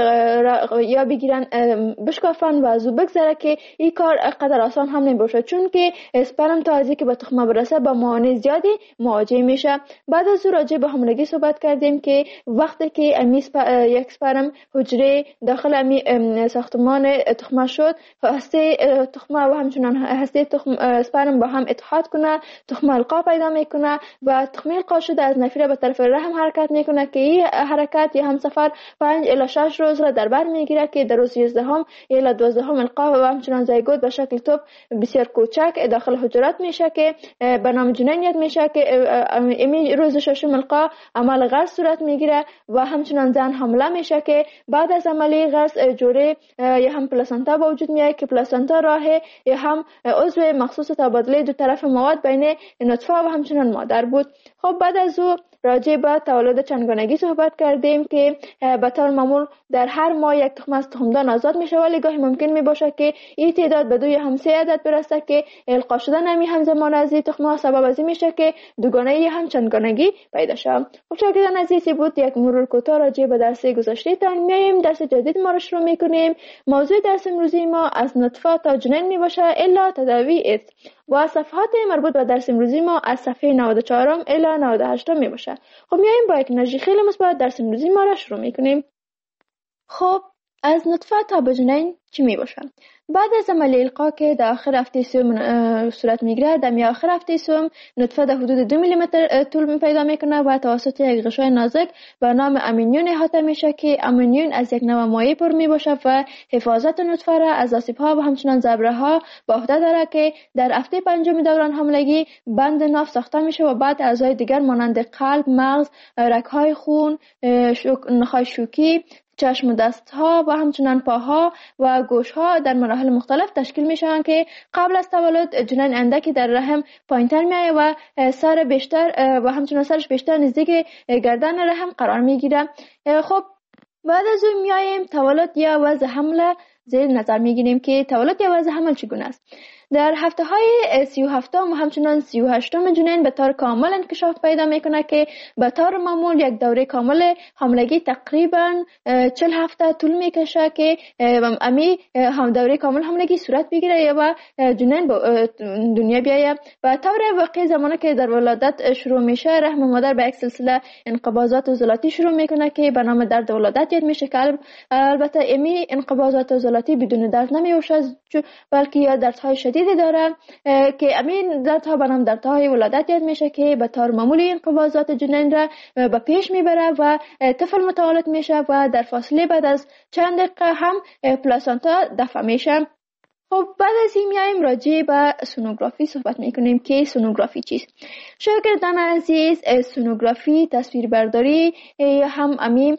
یا بگیرن بشکافن و از او بگذره که این کار قدر آسان هم نمیشه چون که اسپرم تا از اینکه به تخمه برسه با موانع زیادی مواجه میشه. بعد از او راجع به حاملگی صحبت کردیم که وقتی که یک اسپرم حجره داخل امی ساختمان تخمه شد هسته تخمه و همچنان هسته اسپرم با هم اتحاد کنه تخمه القا پیدا میکنه و تخمه القا شده از نفیره به طرف رحم حرکت میکنه که این حرکت یا همسفر 5 الی 6 روز را در بر میگیره که در روز 11 الی 12 القا و همچنان زایگوت به شکل توپ بسیار کوچک داخل حجرات میشه که به نام جنین یاد میشه که امی روز 6 القا عمل غرس صورت میگیره و همچنان زن حامله میشه که بعد از عملیه غرس جوره یا هم پلاسنتا به وجود میاد که پلاسنتا راه یا هم عضو مخصوص تبادله دو طرف مواد بین نطفه و همچنان مادر بود. خب بعد از او راجع به تولد چندگانگی صحبت کردیم که به طور معمول در هر ماه یک تخم از تخمدان آزاد میشه ولی گاهی ممکن میباشه که این تعداد به 2 یا هم 3 عدد برسه که القا شدن همین همزمان از این تخم ها سبب از این میشه که دوگانه یا هم چندگانگی پیدا شه. خب شاگردان عزیزی بود یک مرور کوتاه راجع به درس گذشته تان. میایم درس جدید ما رو شروع میکنیم. موضوع درس امروزی ما از نطفه تا جنین میباشه الا تداوی است و صفحات مربوط به درس امروزی ما از صفحه 94 الی 98 میباشه. خب میایم با یک انرژی خیلی مثبت درس امروزی ما را شروع میکنیم. خب از نطفه تا به جنین چی میباشه؟ بعد از عملیه القا که در آخر هفته سوم صورت میگیره در آخر هفته سوم نطفه در حدود 2 میلیمتر طول پیدا میکنه و توسط یک غشای نازک به نام امینیون احاطه میشه که امینیون از یک نوع مایع پر میباشه و حفاظت نطفه را از آسیب‌ها و همچنان ضربه‌ها به عهده داره که در هفته پنجم دوران حاملگی بند ناف ساخته میشه و بعد اعضای دیگر مانند قلب، مغز، رگ‌های خون، نخاع شوکی، چشم و دستها و همچنان پاها و گوشها در مراحل مختلف تشکیل میشن که قبل از تولد جنین اندکی در رحم پایینتر میایه و سر بیشتر و همچنان سرش بیشتر نزدیک گردن رحم قرار میگیره. خب بعد از اون میاییم تولد یا وضع حمل زیر نظر میگیریم که تولد یا وضع حمل چگونه است. در هفته های 37 و همچنان 38 جنین به طور کامل انکشاف پیدا میکنه که به طور معمول یک دوره کامل حاملگی تقریبا 40 هفته طول میکشه که امی هم دوره کامل حاملگی صورت بگیره و جنین به دنیا بیایه. و طور واقعی زمانی که در ولادت شروع میشه رحم مادر به یک سلسله انقباضات عضلاتی شروع میکنه که به نام درد ولادت یاد میشه که البته امی انقباضات عضلاتی بدون درد نمیوشه بلکه یا دردهای شدیدی داره که امین دردها به نام دردهای ولادت یاد میشه که به طور معمولی انقباضات جنین را به پیش میبره و طفل متولد میشه و در فاصله بعد از چند دقیقه هم پلاسنتا دفع میشه. خب بعد از این میایم راجع به سونوگرافی صحبت میکنیم که سونوگرافی چیست. شاگردان عزیز سونوگرافی تصویربرداری هم امین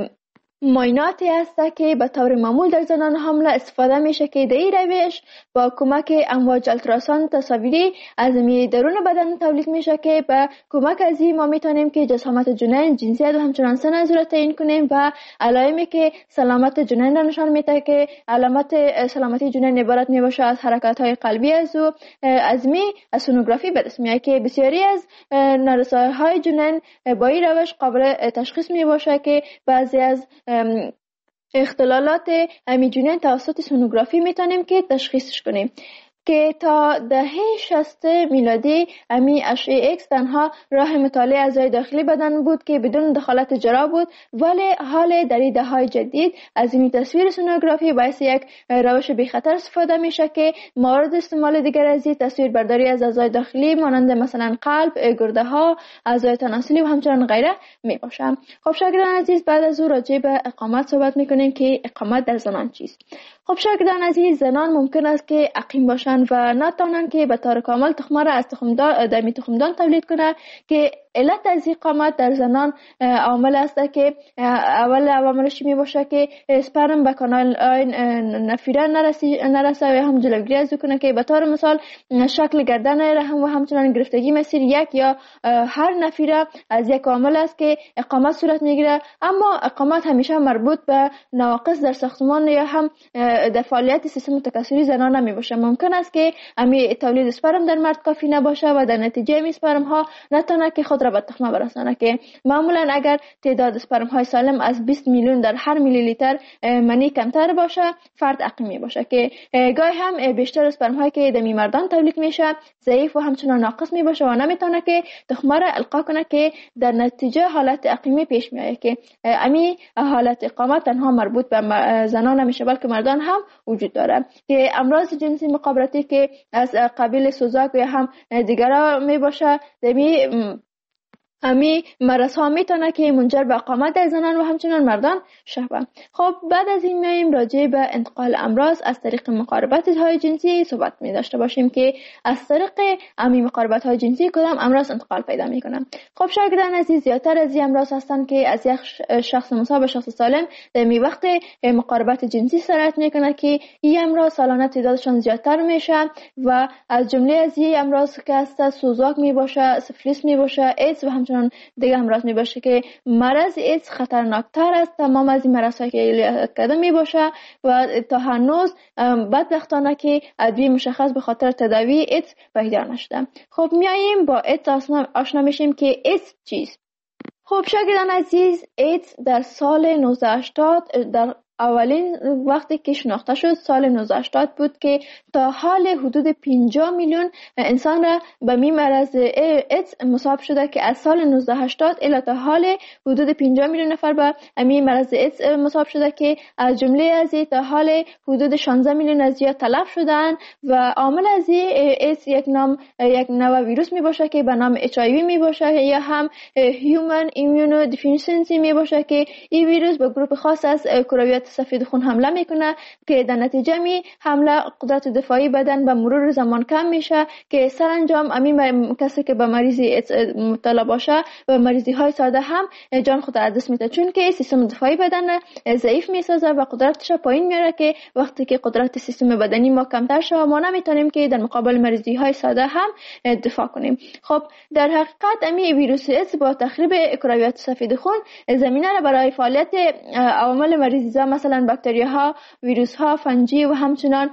معایناتی است که به طور معمول در زنان حامله استفاده میشه که در این روش با کمک امواج التراساند تصاویری از درون بدن تولید میشه که به کمک از این ما میتونیم که جسامت جنین، جنسیت و همچنان سن از او را تعیین کنیم و علائمی که سلامت جنین را نشان میده که علامت سلامتی جنین عبارت میباشه از حرکات های قلبی از او از سونوگرافی به دست میاد که بسیاری از نارسایی های جنین با این روش قابل تشخیص میباشه که بعضی از اختلالات امی جنین توسط سونوگرافی میتونیم که تشخیصش کنیم. که تا دهه 60 میلادی امی اشعه ایکس تنها راه مطالعه اعضای داخلی بدن بود که بدون دخالت جراح بود، ولی حال در این دهه‌های جدید از این تصویر سونوگرافی باعث یک روش بی خطر استفاده میشه که مورد استعمال دیگر از این تصویر برداری از اعضای داخلی مانند مثلا قلب، گرده ها، اعضای تناسلی و همچنین غیره می باشه. خب شاگردان عزیز، بعد از او راجع به اقامت صحبت میکنیم که اقامت در زنان چیست. خب شاگردان عزیز، زنان ممکن است که عقیم باشند و نتوانند که به طور کامل تخمه را از تخمدان تولید کنند که علت از اقامت در زنان عامل است که اول عواملش می باشه که اسپرم به کانال نفیره نرسه و هم جلوگیری از کنه که به طور مثال شکل گردن رحم و همچنین گرفتگی مسیر یک یا هر نفیره از یک عامل است که اقامت صورت میگیره. اما اقامت همیشه مربوط به نواقص در ساختمان یا هم در فعالیت سیستم تکثری زنان نمی باشه. ممکن است که تولید اسپرم در مرد کافی نباشه و در نتیجه اسپرم ها نتونه که خود را به تخمه برسانه که معمولا اگر تعداد اسپرم های سالم از 20 میلیون در هر میلی لیتر منی کمتر باشه فرد عقیمی باشه که گاهی هم بیشتر اسپرم هایی که در مردان تولید میشه ضعیف و همچنان ناقص می باشه و نمیتونه که تخمه را القا کنه که در نتیجه حالت عقیمی پیش میاد که امی حالت اقامت تنها مربوط به زنان نمیشه بلکه مردان هم وجود داره که امراض جنسی مقابلتی که از قبیل سوزاک یا هم دیگرها می باشه امی مرض ها میتونه که منجر به اقامت در زنان و همچنان مردان شود. خب بعد از این میایم راجع به انتقال امراض از طریق مقاربت های جنسی صحبت می داشته باشیم که از طریق امی مقاربت های جنسی کدام امراض انتقال پیدا میکنن. خب شاگردان عزیز، زیادتر از این امراض هستند که از یک شخص مصاب به شخص سالم در می وقت مقاربت جنسی سرایت میکنه که این امراض سالانه تعدادشان زیادتر میشه و از جمله از این امراض که هست سوزاک می باشه، سفلیس می باشه، ایدز و همچنان دیگه امراض می باشه که مرض ایدز خطرناکتر است تمام از این مرض هایی که یاد کرده می باشه و تا هنوز بدبختانه که ادویه مشخص به خاطر تداوی ایدز پیدا نشده. خب میاییم با ایدز آشنا میشیم که ایدز چیست. خب شاگردان عزیز، ایدز در سال 1980 در اولین وقتی که شناخته شد سال 1980 بود که تا حال حدود 50 میلیون انسان را به می مرض ایدز مصاب شده که از سال 1980 الی تا حال حدود 50 میلیون نفر به می مرض ایدز مصاب شده که از جمله از تا حال حدود 16 میلیون از یا تلف شدن و عامل از ایدز یک نوع ویروس می باشه که به نام HIV می باشه یا هم Human Immunodeficiency می باشه که این ویروس به گروه خاص از کرویات سفید خون حمله میکنه که در نتیجه می حمله قدرت دفاعی بدن به مرور زمان کم میشه که سرانجام کسی که به مریضی مبتلا باشه و مریضی های ساده هم جان خود از دست میده چون که سیستم دفاعی بدن ضعیف میسازه و قدرتش پایین میاره که وقتی که قدرت سیستم بدنی ما کمتر شه ما نمیتونیم که در مقابل مریضی های ساده هم دفاع کنیم. خب در حقیقت امی ویروس ایدز با تخریب کرویات سفید خون زمینه را برای فعالیت عوامل مریضی مثلا باکتریا ها، ویروس ها، فنجی و همچنان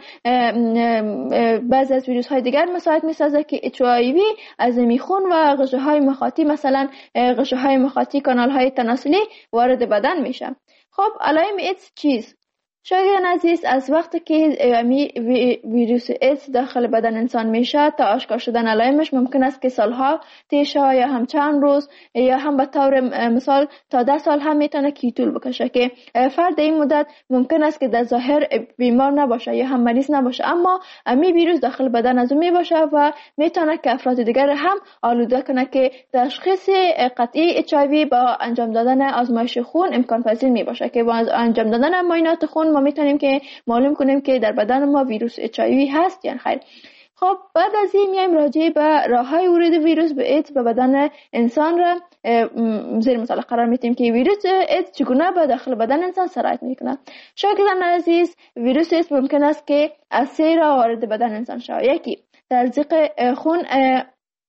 بعضی از ویروس های دیگر مساعد میسازه که HIV از خون و غشا های مخاطی مثلا غشا های مخاطی کانال های تناسلی وارد بدن میشه. خب علائم ایدز چیست؟ شاگردان عزیز، از وقتی که ویروس ایدز داخل بدن انسان میشه تا آشکار شدن علائمش ممکن است که سالها طی شه یا هم چند روز یا هم به طور مثال تا 10 سال هم میتونه که طول بکشه که فرد این مدت ممکن است که در ظاهر بیمار نباشه یا هم مریض نباشه اما امی ویروس داخل بدن از اون میباشه و میتونه که افراد دیگر هم آلوده کنه که تشخیص قطعی HIV با انجام دادن آزمایش خون امکان پذیر میباشه که با انجام دادن معاینات خون ما میتونیم که معلوم کنیم که در بدن ما ویروس HIV هست یا خیر. خب بعد از این میایم راجع به راههای ورود ویروس به ایدز به بدن انسان را زیر مثال قرار میدیم که ویروس ایدز چگونه به داخل بدن انسان سرایت میکنه. شاگردان عزیز، ویروس ایدز ممکن است که از 3 راه وارد بدن انسان شود. یکی تزریق خون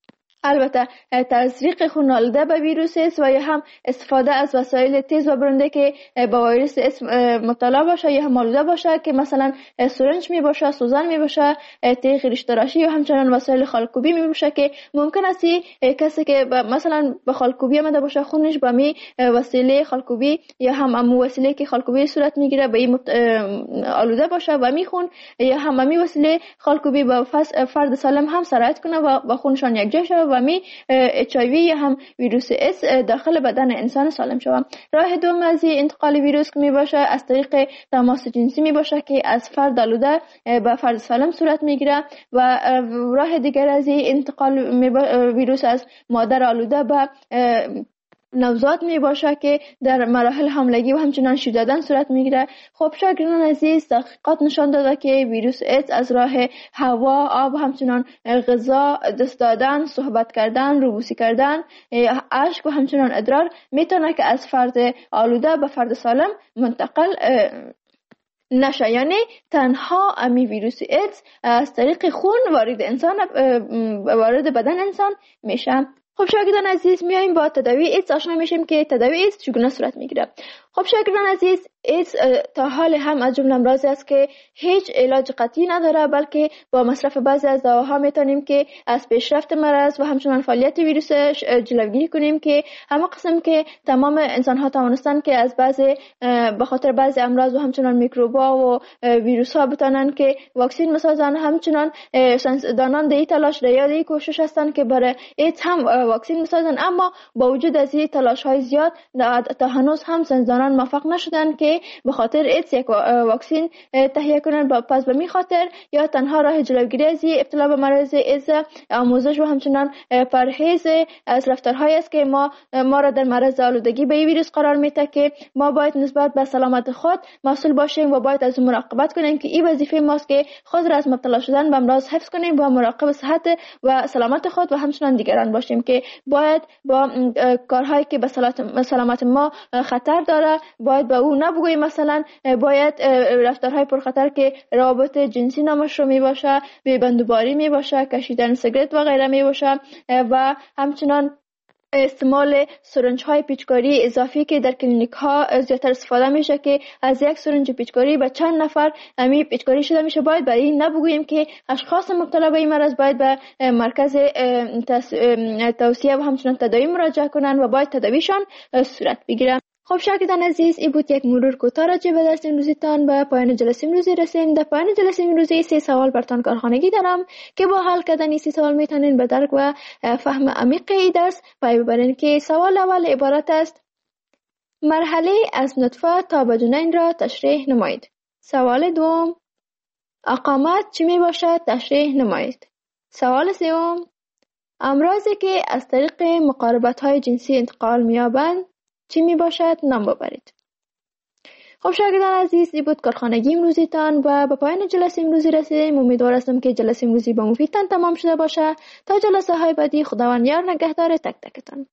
البته تزریق خون آلوده به ویروس ایدز و یا هم استفاده از وسایل تیز و برنده که با ویروس ایدز مبتلا باشه یا هم آلوده باشه که مثلا سرنج می باشه، سوزن می باشه، تیغ ریش‌تراشی یا همچنان وسایل خالکوبی می باشه که ممکن است کسی که مثلا به خالکوبی آمده باشه خونش با می وسیله خالکوبی یا هم وسیله که خالکوبی صورت میگیره به این آلوده باشه و می خون یا هم می وسیله خالکوبی با فرد سالم هم سرایت کنه و با خونشان یکجا شود و می HIV یا هم ویروس ایدز داخل بدن انسان سالم شود. راه دوم از انتقال ویروس که می باشه از طریق تماس جنسی می باشه که از فرد آلوده به فرد سالم صورت میگیره و راه دیگر از انتقال ویروس از مادر آلوده به نوزاد می باشه که در مراحل حاملگی و همچنان شیر دادن صورت میگیره. خب شاگردان عزیز، تحقیقات نشان داده که ویروس ایدز از راه هوا، آب و همچنان غذا، دست دادن، صحبت کردن، روبوسی کردن، اشک و همچنان ادرار میتونه که از فرد آلوده به فرد سالم منتقل نشه. یعنی تنها امی ویروس ایدز از طریق خون وارد بدن انسان میشه. خب شاگردان عزیز، میایم با تداوی ایدز آشنا میشیم که تداوی ایدز چگونه صورت میگیره. خب شاگردان عزیز، ایدز تا حال هم از جمله امراضی است که هیچ علاج قطعی نداره، بلکه با مصرف بعضی از دواها میتونیم که از پیشرفت مرض و همچنان فعالیت ویروسش جلوگیری کنیم که همه قسم که تمام انسان ها توانستن که از به خاطر بعضی امراض و همچنان میکروبا و ویروس ها بتونن که واکسین مسازن. همچنان ساینسدانان در تلاش یا کوشش هستن که برای ایدز هم واکسین مسازن، اما با وجود از این تلاش های زیاد تا هنوز هم ساینسدانان موفق نشدن که به خاطر ایدز یک واکسین تهیه کنن. پس به می خاطر یا تنها راه جلوگیری از ابتلا به مرض ایدز آموزش و همچنان پرهیز از رفتارهایی است که ما را در معرض آلودگی به این ویروس قرار میده که ما باید نسبت به سلامت خود مسئول باشیم و باید از مراقبت کنیم که این وظیفه ماست که خود را از مبتلا شدن به امراض حفظ کنیم و مراقب صحت و سلامت خود و همچنان دیگران باشیم که باید با کارهایی که به سلامت ما خطر داره باید به او نبگوییم. مثلا باید رفتارهای پرخطر که روابط جنسی نامش رو می باشه، بیبندوباری می باشه، کشیدن سیگرت و غیره می باشه و همچنان استعمال سرنج های پیچکاری اضافی که در کلینیک ها زیادتر استفاده میشه که از یک سرنج پیچکاری به چند نفر امی پیچکاری شده میشه. باید برای این نبگوییم که اشخاص مبتلا به این مرض باید به مرکز توصیه و همچنان تداوی مراجعه کنن و باید تداویشان صورت بگیره. خب شاگردان عزیز، این بود یک مرور کوتاه راجع به درس امروزیتان. به پایان جلسه امروزی رسیدیم. در پایان جلسه امروزی 3 سوال براتون کارخانگی دارم که با حل کردن این 3 سوال میتونین به درک و فهم عمیق این درس پی ببرین که سوال اول عبارت است: مرحله از نطفه تا به جنین را تشریح نمایید. سوال دوم: اقامت چی می باشد تشریح نمایید. سوال سوم: امراضی که از طریق مقاربت های جنسی انتقال می‌یابند چی می باشد نام ببرید. خب شاگردان عزیز، این بود کارخانگی امروزیتان و به پایان جلسه امروزی رسیدیم. امیدوار هستم که جلسه امروزی با مفیدتان تمام شده باشه. تا جلسه های بعدی، خداوند یار نگهدار تک تکتان.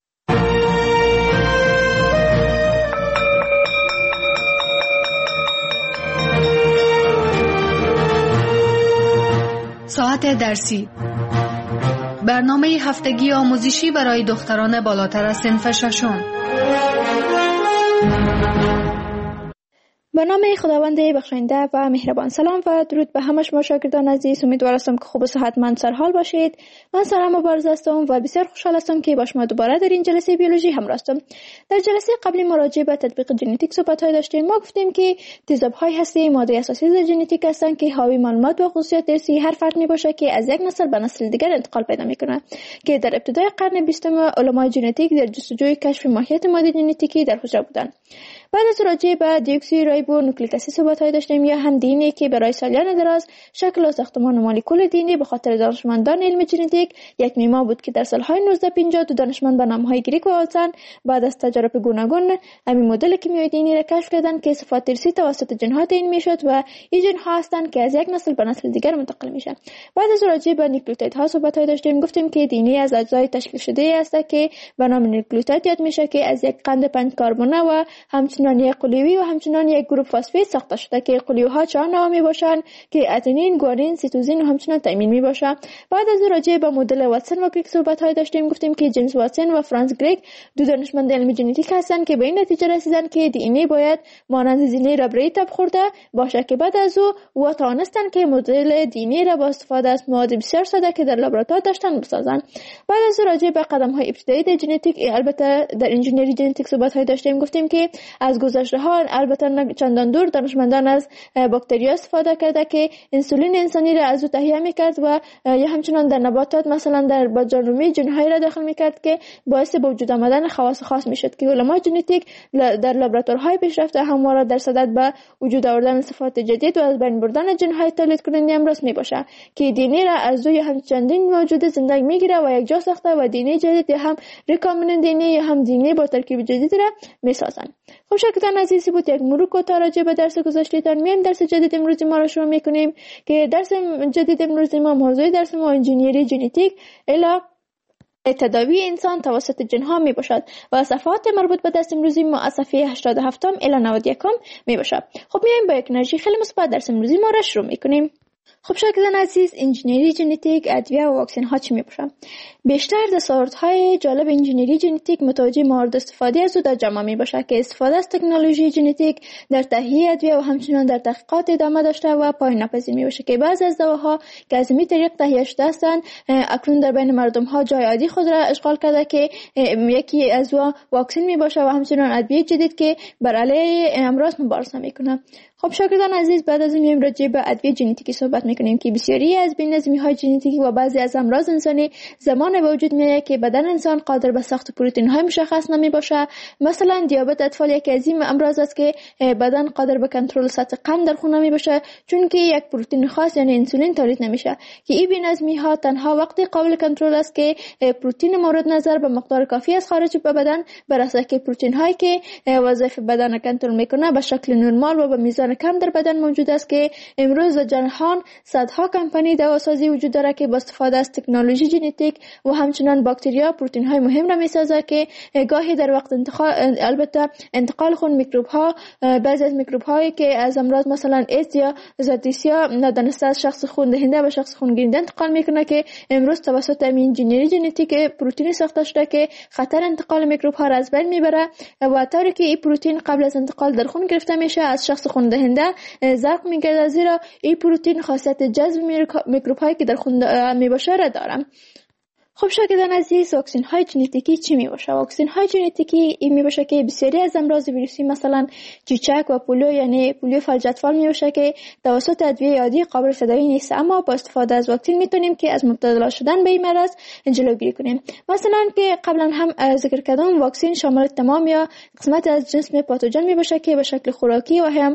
ساعت درسی، برنامه هفتگی آموزشی برای دختران بالاتر از صنف ششم. به نام خداوند بخشنده و مهربان. سلام و درود به همه شما شاگردان عزیز. امیدوار هستم که خوب و صحتمند سرحال باشید. من سارا مبارز هستم و بسیار خوشحال هستم که با شما دوباره در این جلسه بیولوژی همراه هستم. در جلسه قبلی مراجعه به تطبیق ژنتیک صحبت‌های داشتیم. ما گفتیم که تیزاب‌های هستی ماده اساسی در ژنتیک هستند که حاوی معلومات و خصوصیات ارثی هر فرد میباشه که از یک نسل به نسل دیگر انتقال پیدا میکنه که در ابتدای قرن 20 علمای ژنتیک در جستجوی کشف ماهیت ماده ژنتیکی در حجره بودند. بعد از راجع به دیوکسی رایبو نوکلیک اسید صحبت‌های داشتیم یا هم دی که برای سالیان دراز شکل و ساختمان مولکول دی به خاطر دانشمندان علم ژنتیک یک معما بود که در سال‌های 1950 دو دانشمند به نام‌های گریک و آلسن بعد از تجارب گوناگون همین مدل کیمیایی دی را کشف کردند که صفات ارثی توسط ژن‌ها تعیین می‌شد و این ژن‌ها هستند که از یک نسل به نسل دیگر منتقل میشن. بعد از راجع به نیوکلیوتیدها صحبت‌های داشتیم. گفتیم که دی از اجزای تشکیل شده است که به نام نیوکلیوتید یاد میشه که از یک قند 5 کربن و همچنین همچنان یک قلیوی و همچنان یک گروپ فسفید ساخته شده که قلیوها 4 نوع میباشند که اتنین، گوارین، سیتوزین و همچنان تایمین میباشد. بعد از راجع به مدل واتسون و کریک صحبت های داشتیم. گفتیم که جیمز واتسون و فرانس کریک دو دانشمند علم ژنتیک هستند که به این نتیجه رسیدند که دی ان ای باید مانند زینه ربری تب خورده باشه که بعد از او توانستند که مدل دی ان ای را با استفاده از مواد بسیار ساده که در لابراتوار داشتند بسازند. بعد از راجع به قدم های ابتدایی در ژنتیک البته در انجینری ژنتیک صحبت های داشتیم. گفتیم که از گذشته ها البته نه چندان دور دانشمندان از باکتریا استفاده کرده که انسولین انسانی را از او تهیه میکرد و یا همچنان در نباتات مثلا در بادجانرومی جنهای را داخل میکرد که باعث به وجود آمدن خواص خاص میشد که علماء ژنتیک در لابراتوارهای پیشرفته همواره در صدد به وجود آوردن صفات جدید و از بین بردن جنهای تولید کننده امروز میباشه که دی ان ای را از روی هم چندین موجود زنده میگیره و یک جا ساخته و دی ان ای جدید هم ریکامبیننت دی ان ای هم دی ان ای با ترکیب جدید را میسازند. خب شاگردان عزیزی بود یک مرور کوتاه راجع به درس گذشته‌تان. میایم درس جدید امروز ما را شروع میکنیم که درس جدید امروز ما موضوع درس ما انجینیری ژنتیک الی تداوی انسان توسط جنها می باشد و صفحات مربوط به درس امروزی ما از صفحه 87 الی 91 می باشد. خب میایم با یک انرژی خیلی مثبت درس امروزی ما را شروع میکنیم. خب شاگردان عزیز، انجینری ژنتیک، ادویه و واکسن ها چی می باشد؟ بیشتر دستاوردهای جالب انجینری ژنتیک متوجه مورد استفاده از او در جامعه می باشد که استفاده از تکنولوژی ژنتیک در تهیه ادویه و همچنان در تحقیقات ادامه داشته و پایان ناپذیر می باشد که بعضی از دواها که از این طریق تهیه شده هستند اکنون در بین مردم ها جای عادی خود را اشغال کرده که یکی از واکسن می باشد و همچنان ادویه جدید که بر علیه امراض مبارزه می کند. خب شاگردان عزیز، بعد از این میایم راجع به ادویه ژنتیکی صحبت میکنیم که بسیاری از بی‌نظمی‌های ژنتیکی و بعضی از امراض انسانی زمان به وجود میاد که بدن انسان قادر به ساخت پروتئین‌های مشخص نمیباشه. مثلا دیابت اطفال یکی از این امراض است که بدن قادر به کنترل سطح قند در خون نمیباشه چون که یک پروتئین خاص یعنی انسولین تولید نمیشه که این بی‌نظمی‌ها تنها وقتی قابل کنترل است که پروتئین مورد نظر به مقدار کافی از خارج به بدن برسه که پروتئین‌هایی که وظایف بدن کنترل میکنه به شکل نرمال و به میزان کم در بدن موجود است که امروز در جهان صدها کمپانی دواسازی وجود داره که با استفاده از تکنولوژی ژنتیک و همچنان باکتریا پروتئین های مهم را میسازه که گاهی در وقت انتقال خون میکروب ها بعضی از میکروب هایی که از امراض مثلا ایدز یا زادیسیا ندانسته از شخص خون دهنده به شخص خون گیرنده انتقال میکنه که امروز توسط انجینری ژنتیک پروتئین ساخته شده که خطر انتقال میکروب ها را از بین میبره و طوری که این پروتئین قبل از انتقال در خون گرفته میشه از شخص خون دهنده زرق میگرده زیرا این پروتئین خاصیت جذب میکروب هایی که در خون میباشه را داره. خب شاگردان عزیز، واکسن های ژنتیکی چی می باشه؟ واکسن های ژنتیکی این می باشه که بسیاری از امراض ویروسی مثلا چیچک و پولیو یعنی پولیو فلج اطفال می باشه که توسط ادویه عادی قابل تداوی نیست، اما با استفاده از واکسن میتونیم که از مبتلا شدن به این مرض جلوگیری کنیم. مثلا که قبلا هم ذکر کردم واکسن شامل تمام یا قسمت از جسم پاتوژن می باشه که به شکل خوراکی و هم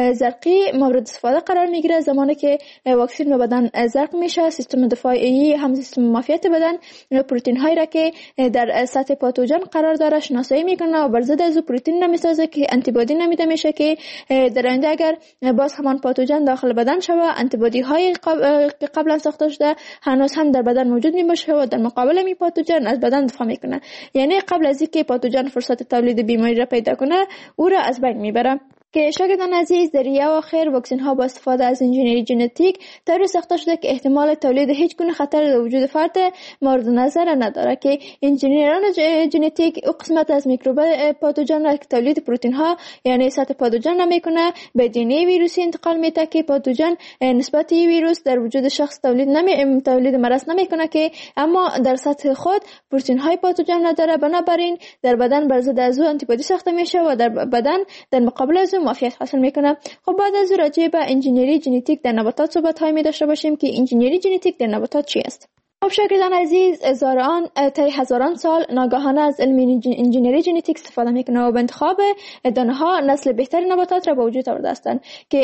زرقی مورد استفاده قرار میگیره. زمانی که واکسن به بدن زرق میشه سیستم دفاعی هم سیستم معافیت بدن پروتئین هایی را که در سطح پاتوژن قرار داره شناسایی میکنه و بر ضد از پروتئین نمیسازه که آنتی بادی نمیده میشه که در آینده اگر باز همان پاتوژن داخل بدن شوه آنتی بادی های که قبلا ساخته شده هنوز هم در بدن موجود میباشه و در مقابل می پاتوژن از بدن دفاع میکنه، یعنی قبل از اینکه پاتوژن فرصت تولید بیماری را پیدا کنه او را از بین میبره. که شاگردان عزیز، در اواخر واکسن ها با استفاده از انجینری ژنتیک طوری ساخته شده که احتمال تولید هیچ گونه خطر در وجود فرد مورد نظر نداره که انجینران ژنتیک او قسمت از میکروب پاتوژن را که تولید پروتئین ها یعنی سطح پاتوژن نمیکنه به دی ان ای ویروسی انتقال میده که پاتوژن نسبت ویروس در وجود شخص تولید مرض نمیکنه که اما در سطح خود پروتئین های پاتوژن نداره، بنابراین در بدن بر ضد از آنتی بادی ساخته میشه و در بدن در مقابل از معافیت حاصل میکنه. خب بعد از راجع به انجینری ژنتیک در نباتات صحبت های می داشته باشیم که انجینری ژنتیک در نباتات چی است؟ خب شاگردان عزیز، طی هزاران سال ناگهانه از علم انجینری ژنتیک استفاده میکنه و به انتخاب دانه ها نسل بهتر نباتات را به وجود آورده هستند که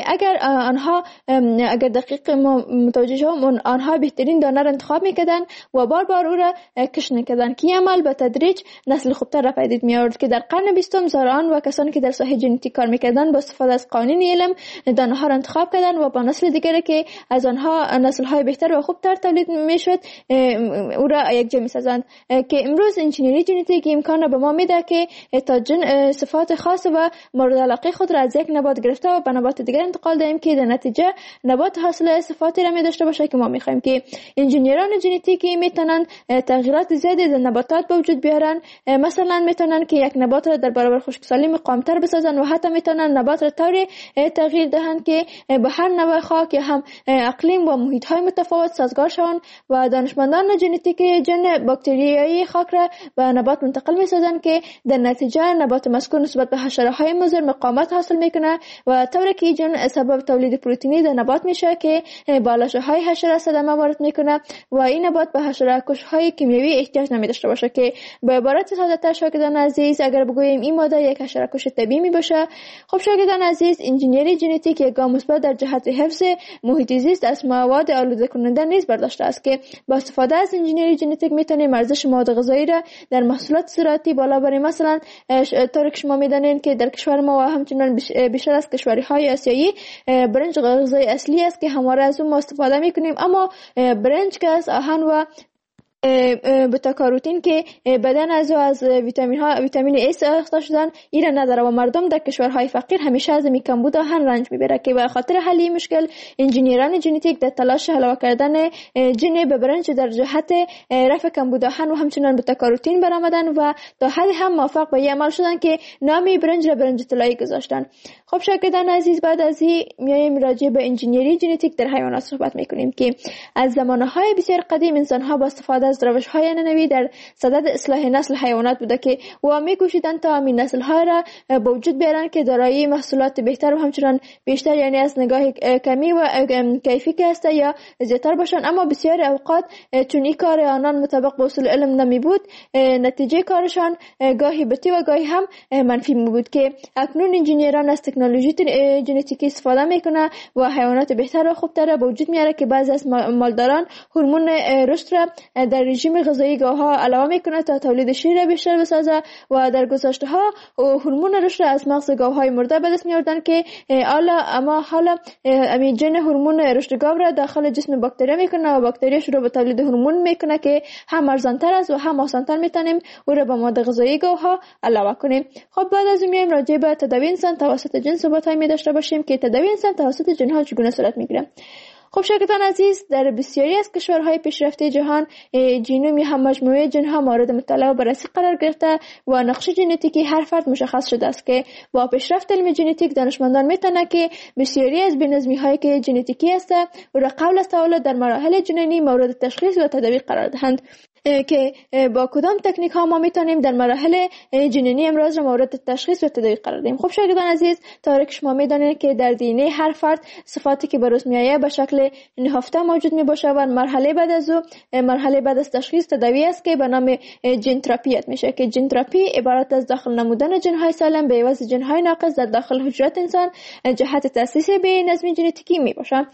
اگر دقیق متوجه شوم آنها بهترین دانه را انتخاب میکردن و بار بار او را کشت میکردن که این عمل به تدریج نسل خوبتر را پدید میآورد که در قرن 20 زارعان و کسانی که در ساحه ژنتیک کار میکردن با استفاده از قوانین علم دانه ها را انتخاب کردن و با نسل دیگری که از آنها نسل های بهتر و خوبتر تولید میشد او را یک جا می‌سازند که امروز انجینری ژنتیک امکان را به ما میده که تا صفات خاص و مورد علاقه خود را از یک نبات گرفته و به نبات دیگر انتقال دهیم که در نتیجه نبات حاصل صفاتی را داشته باشه که ما می‌خوایم. که انجینران ژنتیکی میتونن تغییرات زیادی در نباتات به وجود بیارن. مثلا میتونن که یک نبات را در برابر خشکسالی مقاوم‌تر بسازن و حتی میتونن نبات را طوری تغییر دهند که به هر نوع خاک یا هم اقلیم و محیط‌های متفاوت سازگار شوند و دانشمندان ژنتیک ژن باکتریایی خاک را به نبات منتقل می‌سازند که در نتیجه نبات مذکور نسبت به حشره‌های مضر مقاومت حاصل میکنه و طوری که ژن سبب تولید پروتئینی در نبات میشه که بالشهای حشره صدمه وارد میکنه و این نبات به حشره‌کش‌های کیمیایی احتیاج نمی‌داشته باشه. که به عبارت ساده‌تر شاگردان عزیز اگر بگوییم این ماده یک حشره‌کش طبیعی میباشه. خب شاگردان عزیز، انجینری ژنتیک یک گام مثبت در جهت حفظ محیط زیست از مواد آلوده کننده نیز برداشته است که با استفاده از انجینری ژنتیک میتونیم ارزش مواد غذایی را در محصولات زراعتی بالا بریم. مثلا طور که شما میدانید که در کشور ما و همچنین بیشتر از کشورهای آسیایی برنج غذای اصلی است که همواره از اون ما استفاده میکنیم، اما برنج که از آهن و بتا کاروتین که بدن از ویتامین ای ساخته شدن این را نداره و مردم در کشورهای فقیر همیشه از کمبود آهن رنج میبره. که به خاطر حل این مشکل انجینران ژنتیک در تلاش علاوه کردن ژن به برنج در جهت رفع کمبود آهن و همچنین بتا کاروتین برآمدن و تا حد هم موفق به این عمل شدن که نام برنج را برنج طلایی گذاشتن. خب شاگردان عزیز، بعد از این میایم راجع به انجینری ژنتیک در حیوانات صحبت میکنیم که از زمانهای بسیار قدیم انسان‌ها با استفاده از روش‌های ننوی در صدد اصلاح نسل حیوانات بوده که و می‌کوشیدند تا همین نسل‌ها را به وجود بیارن که دارای محصولات بهتر و همچنین بیشتر، یعنی از نگاه کمی و کیفی که هست یا زیادتر باشن. اما بسیار اوقات چون این کار آنان مطابق با اصول علم نمی بود، نتیجه کارشان گاهی بتی و گاهی هم منفی بود. که اکنون انجینران از تکنولوژی ژنتیکی استفاده میکنه و حیوانات بهتر و خوبتر به وجود میاره که بعضی از مالداران هورمون رشد را در رژیم غذایی گاه‌ها علاوه میکنه تا تولید شیر بیشتر بسازه و در گذشته ها هورمون رشد را از مغز گاوهای مرده به دست می‌آوردن که حالا همین ژن هورمون رشد گاو را داخل جسم باکتری میکنه و باکتری شروع به تولید هورمون میکنه که هم ارزان‌تر است و هم آسان‌تر میتونیم او را به ماده غذایی گاوها علاوه کنیم. خب بعد از میایم راجع به تداوی انسان توسط جن صحبت‌هایی می‌داشته باشیم که تداوی انسان توسط جن‌ها چگونه صورت میگیره. خب شاگردان عزیز، در بسیاری از کشورهای پیشرفته جهان ژنوم هم مجموعه جن‌ها مورد مطالعه و بررسی قرار گرفته و نقش ژنتیکی هر فرد مشخص شده است که با پیشرفت علم ژنتیک دانشمندان میتونن که بسیاری از بی‌نظمی‌هایی که ژنتیکی است و را قبل از تولد در مراحل جنینی مورد تشخیص و تداوی قرار دهند. که با کدام تکنیک ها ما میتونیم در مراحل جنینی امراض را مورد تشخیص و تداوی قرار دهیم. خب شاگردان عزیز، طوری که شما میدانید که در دی ان ای هر فرد صفاتی که بروز میآید به شکل نهفته موجود میباشه و مرحله بعد از تشخیص تداوی است که به نام ژن تراپی میشه. که ژن تراپی عبارت از داخل نمودن ژن های سالم به عوض ژن های ناقص در داخل حجرات انسان جهت تاسیس به نظم ژنتیکی میباشه.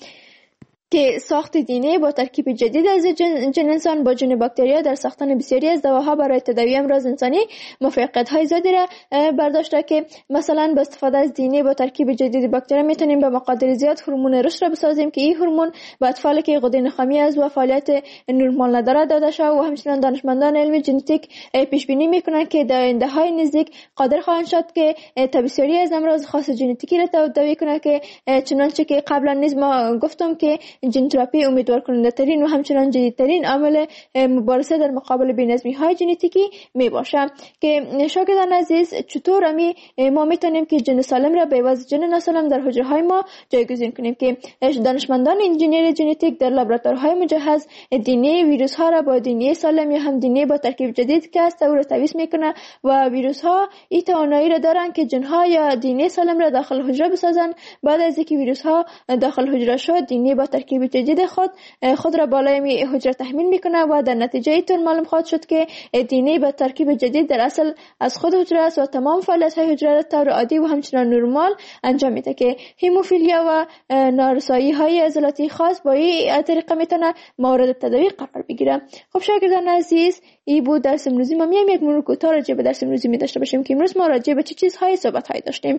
که ساخت دی با ترکیب جدید از ژن انسان با ژن باکتریا در ساختن بسیاری از دواها برای تداوی امراض انسانی موفقیت‌های زیادی را برداشته. که مثلا با استفاده از دی با ترکیب جدید باکتریا میتونیم به مقادیر زیاد هورمون رشد را بسازیم که این هورمون به اطفالی که غده نخامی از و فعالیت نرمال ندارد داده شده و همچنین دانشمندان علم ژنتیک پیش بینی میکنند که در آینده‌های نزدیک قادر خواهند شد که بسیاری از امراض خاص ژنتیکی را تداوی کنند. که چنانچه که قبلا نیز ما گفتم که ژن تراپی امیدوار کننده ترین و همچنان جدیدترین عامل مبارزه در مقابل بی‌نظمی های ژنتیکی می باشه. که شاگردان عزیز، چطور ما میتونیم که ژن سالم را به عوض ژن ناسالم در حجره های ما جایگزین کنیم؟ که دانشمندان انجینری ژنتیک در لابراتوارهای مجهز دی ان ای ویروس ها را با دی ان ای سالم یا هم دی ان ای با ترکیب جدید که است او را تمیز میکنه و ویروس ها این توانایی را دارن که ژن ها یا دی ان ای سالم را داخل حجره بسازن. بعد از اینکه ویروس ها داخل حجره شد، دی ان ای با ترکیب جدید خود را بالای حجره تحمیل میکنه و در نتیجه اینطور معلوم خواهد شد که دی ان ای با ترکیب جدید در اصل از خود حجره است و تمام فعالیت های حجره را طور عادی و همچنان نرمال انجام میده. که هموفیلیا و نارسایی های عضلاتی خاص با این طریقه میتونه مورد تداوی قرار بگیره. خب شاگردان عزیز، این بود درس امروزی. ما میایم یک مرور کوتاه راجع به درس امروزی می داشته باشیم که امروز ما راجع به چه چیزهای صحبت های داشتیم.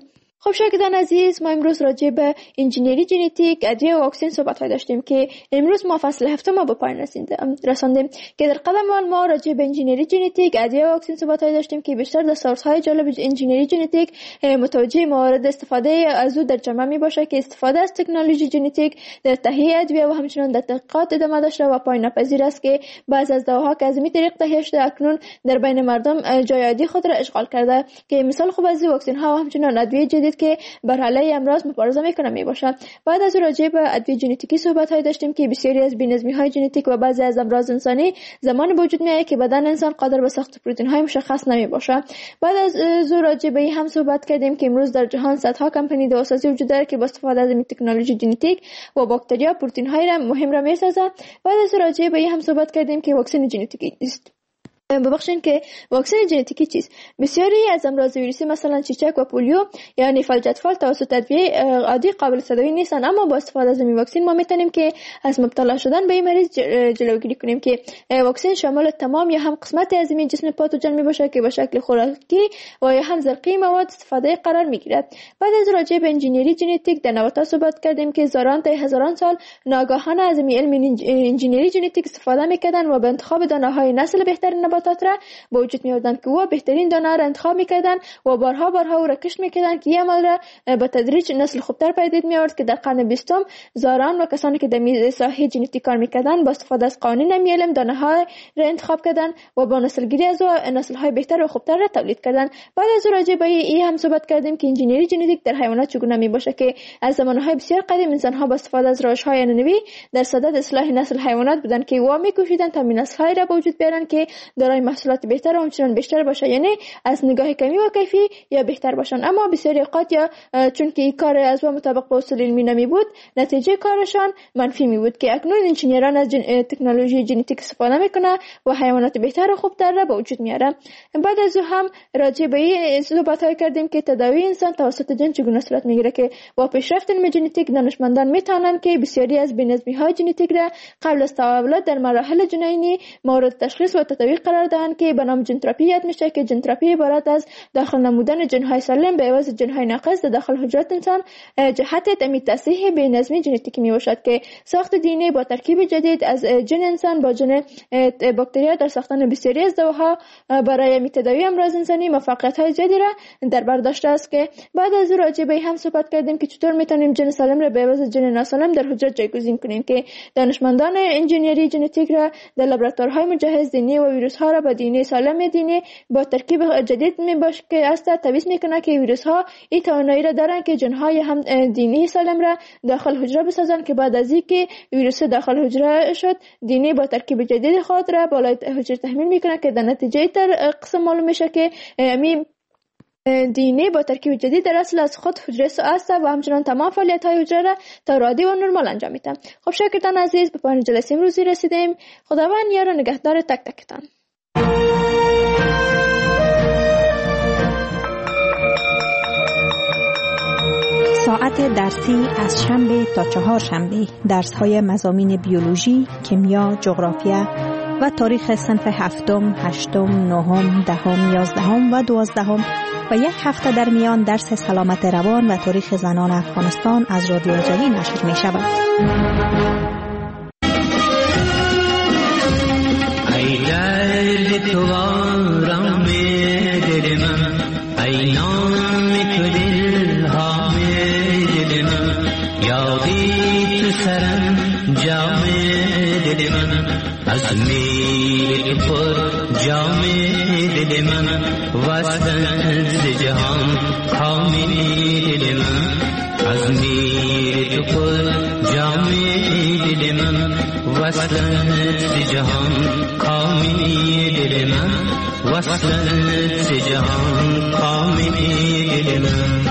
خب شاگردان عزیز، ما امروز راجع به انجینری ژنتیک، ادویه و واکسن صحبت داشتیم که امروز ما فصل هفتم ما به پایان رساندیم که در قدم اول ما راجع به انجینری ژنتیک، ادویه و واکسن صحبت داشتیم که بیشتر دستاوردهای جالب انجینری ژنتیک متوجه موارد استفاده از او در جامعه می باشه که استفاده از تکنولوژی ژنتیک در تهیه ادویه و همچنین در تحقیقات ادامه داشته و پای ناپذیر است که بعضی از دواها که از این طریق تهیه شده اکنون در بین مردم جای عادی خود را اشغال کرده که مثال خوب از واکسن ها و همچنین ادویه جدید که بر علیه امراض مبارزه میکنه می باشه. بعد از راجع به ادویه ژنتیکی صحبت داشتیم که بسیاری از بی‌نظمی های ژنتیک و بعضی از امراض انسانی زمان به وجود میاد که بدن انسان قادر به ساخت پروتئین های مشخص نمی باشه. بعد از راجع به هم صحبت کردیم که امروز در جهان صدها کمپانی دواسازی وجود داره که با استفاده از این تکنولوژی ژنتیک و باکتریا پروتئین های مهم را میسازند. بعد از راجع به هم صحبت کردیم که واکسن ژنتیکی است. ببخشین که واکسن ژنتیکی چیست؟ بسیاری از امراض ویروسی مثلا چیچک و پولیو یعنی فلج اطفال توسط ادویه عادی قابل تداوی نیستن، اما با استفاده از این واکسن ما میتونیم که از مبتلا شدن به این مریض جلوگیری کنیم که واکسن شامل تمام یا هم قسمتی از این جسم پاتوژن میباشه که به شکل خوراکی و یا هم زرقی مواد استفاده قرار میگیرد. بعد از راجع به انجینری ژنتیک در نباتات صحبت کردیم که هزاران تا هزاران سال ناگهانه از علم انجینری ژنتیک استفاده میکردن و به انتخاب دانه‌های نسل بهترین نباتات را به وجود می آوردند که او بهترین دانه را انتخاب میکردن و بارها او را کشت میکردن که این عمل را به تدریج نسل خوبتر پدید می آورد که در قرن 20 زاران و کسانی که در ساحه ژنتیک کار میکردن با استفاده از قوانین علم دانه ها را انتخاب کردن و با نسلگیری از نسل های بهتر و خوبتر را تولید کردن. بعد از راجع به این هم صحبت کردیم که انجینری ژنتیک در حیوانات چگونه می باشه که از زمانهای بسیار قدیم انسان ها با استفاده از روش‌های عنعنوی در صدد اصلاح نسل حیوانات بودند که او می‌کوشیدند تا نسل‌های را به وجود بیارن که دارای محصولات بهتر و همچنان بیشتر باشه، یعنی از نگاه کمی و کیفی یا بهتر باشن. اما بسیاری اوقات یا چون که این کار از مطابق با اصول علمی نمی بود نتیجه کارشان منفی می بود که اکنون انجینران از تکنولوژی ژنتیک استفاده میکنه و حیوانات بهتر و خوبتر را به وجود میاره. بعد از هم راجع به این صحبت کردیم که تداوی انسان توسط جن چگونه صورت میگیره که با پیشرفت علم ژنتیک دانشمندان میتونن که بسیاری از بی‌نظمی های ژنتیک را قبل از تولد در مراحل جنینی مورد تشخیص و تطبیق قرار دهند که به نام ژنتراپی یاد میشه که ژنتراپی عبارت از داخل نمودن ژن‌های سالم به عوض ژن‌های ناقص در داخل حجرات انسان جهت تامین تصحیح بی‌نظمی ژنتیکی میباشد که ساخت دی با ترکیب جدید از ژن انسان با ژن باکتریا در ساختن بسیاری از دواها برای تداوی امراض انسانی موفقیت‌های زیادی را در بر داشته است. که بعد از راجع به هم صحبت کردیم که چطور میتونیم ژن سالم را به عوض ژن ناسالم در حجره جایگزین کنیم که دانشمندان انجینری ژنتیک را در لابراتوارهای مجهز دی و ویروس ها را با دی سالم دی با ترکیب جدید میباشه که است تبعیض میکنه که ویروس ها این توانایی را دارن که ژن های هم دی سالم را داخل حجره بسازن که بعد از اینکه ویروس داخل حجره شد دی با ترکیب جدید خود را بالای حجره تحمیل میکنه که در نتیجه در قسم معلوم میشه که دی با ترکیب جدید در اصل از خود حجره است و همچنان تمام فعالیت های حجره را طور عادی و نرمال انجام میده. خب شاگردان عزیز، به پایان جلسه امروزی رسیدیم. خداوند یار و نگهدار تک تکتان. ساعت درسی از شنبه تا چهارشنبه درس‌های مضامین بیولوژی، کیمیا، جغرافیا و تاریخ صنف هفتم، هشتم، نهم، دهم، یازدهم و دوازدهم و یک هفته در میان درس سلامت روان و تاریخ زنان افغانستان از رادیو جوی نشر می شود. ای درد تو آرام دل من، ای نام تو دلهام دل من، یادی تو سرم جام دل من، از میل پر جام دل من، وصلت ز جهان کامل دل من، از میل پر جام دل من، وصلت ز جهان کامل دل من، وصلت ز جهان کامل دل من.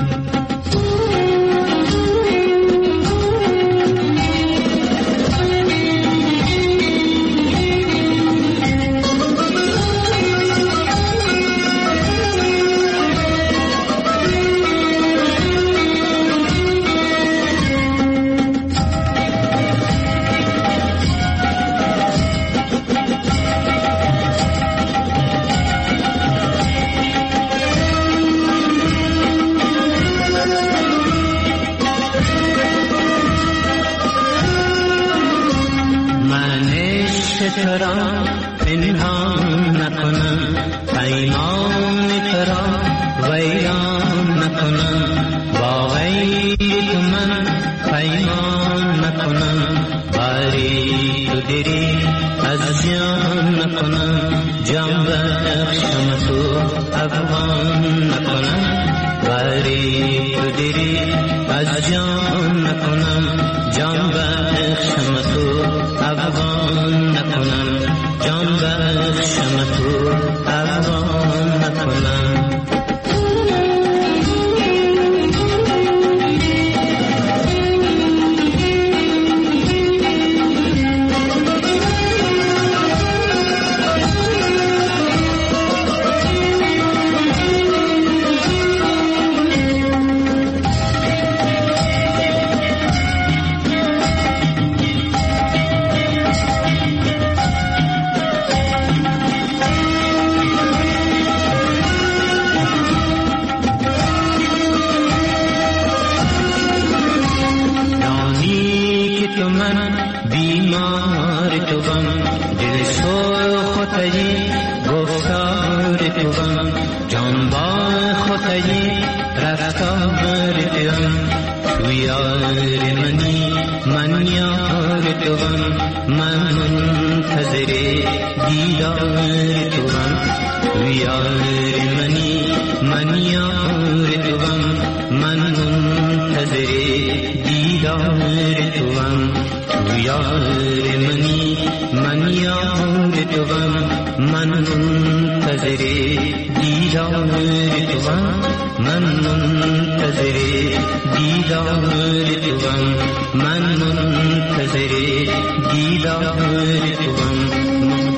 ترا پنهان نکنم، پیمان ترا ویران نکنم، با غیر من پیمان نکنم، باری تو دری از جان نکنم، جان بخشم تو افغان نکنم، باری تو دری از جان نکنم، جان بخشم تو افغان نکنم، جان بخشم تو افغان نکنم. من منتظر دیدار توام.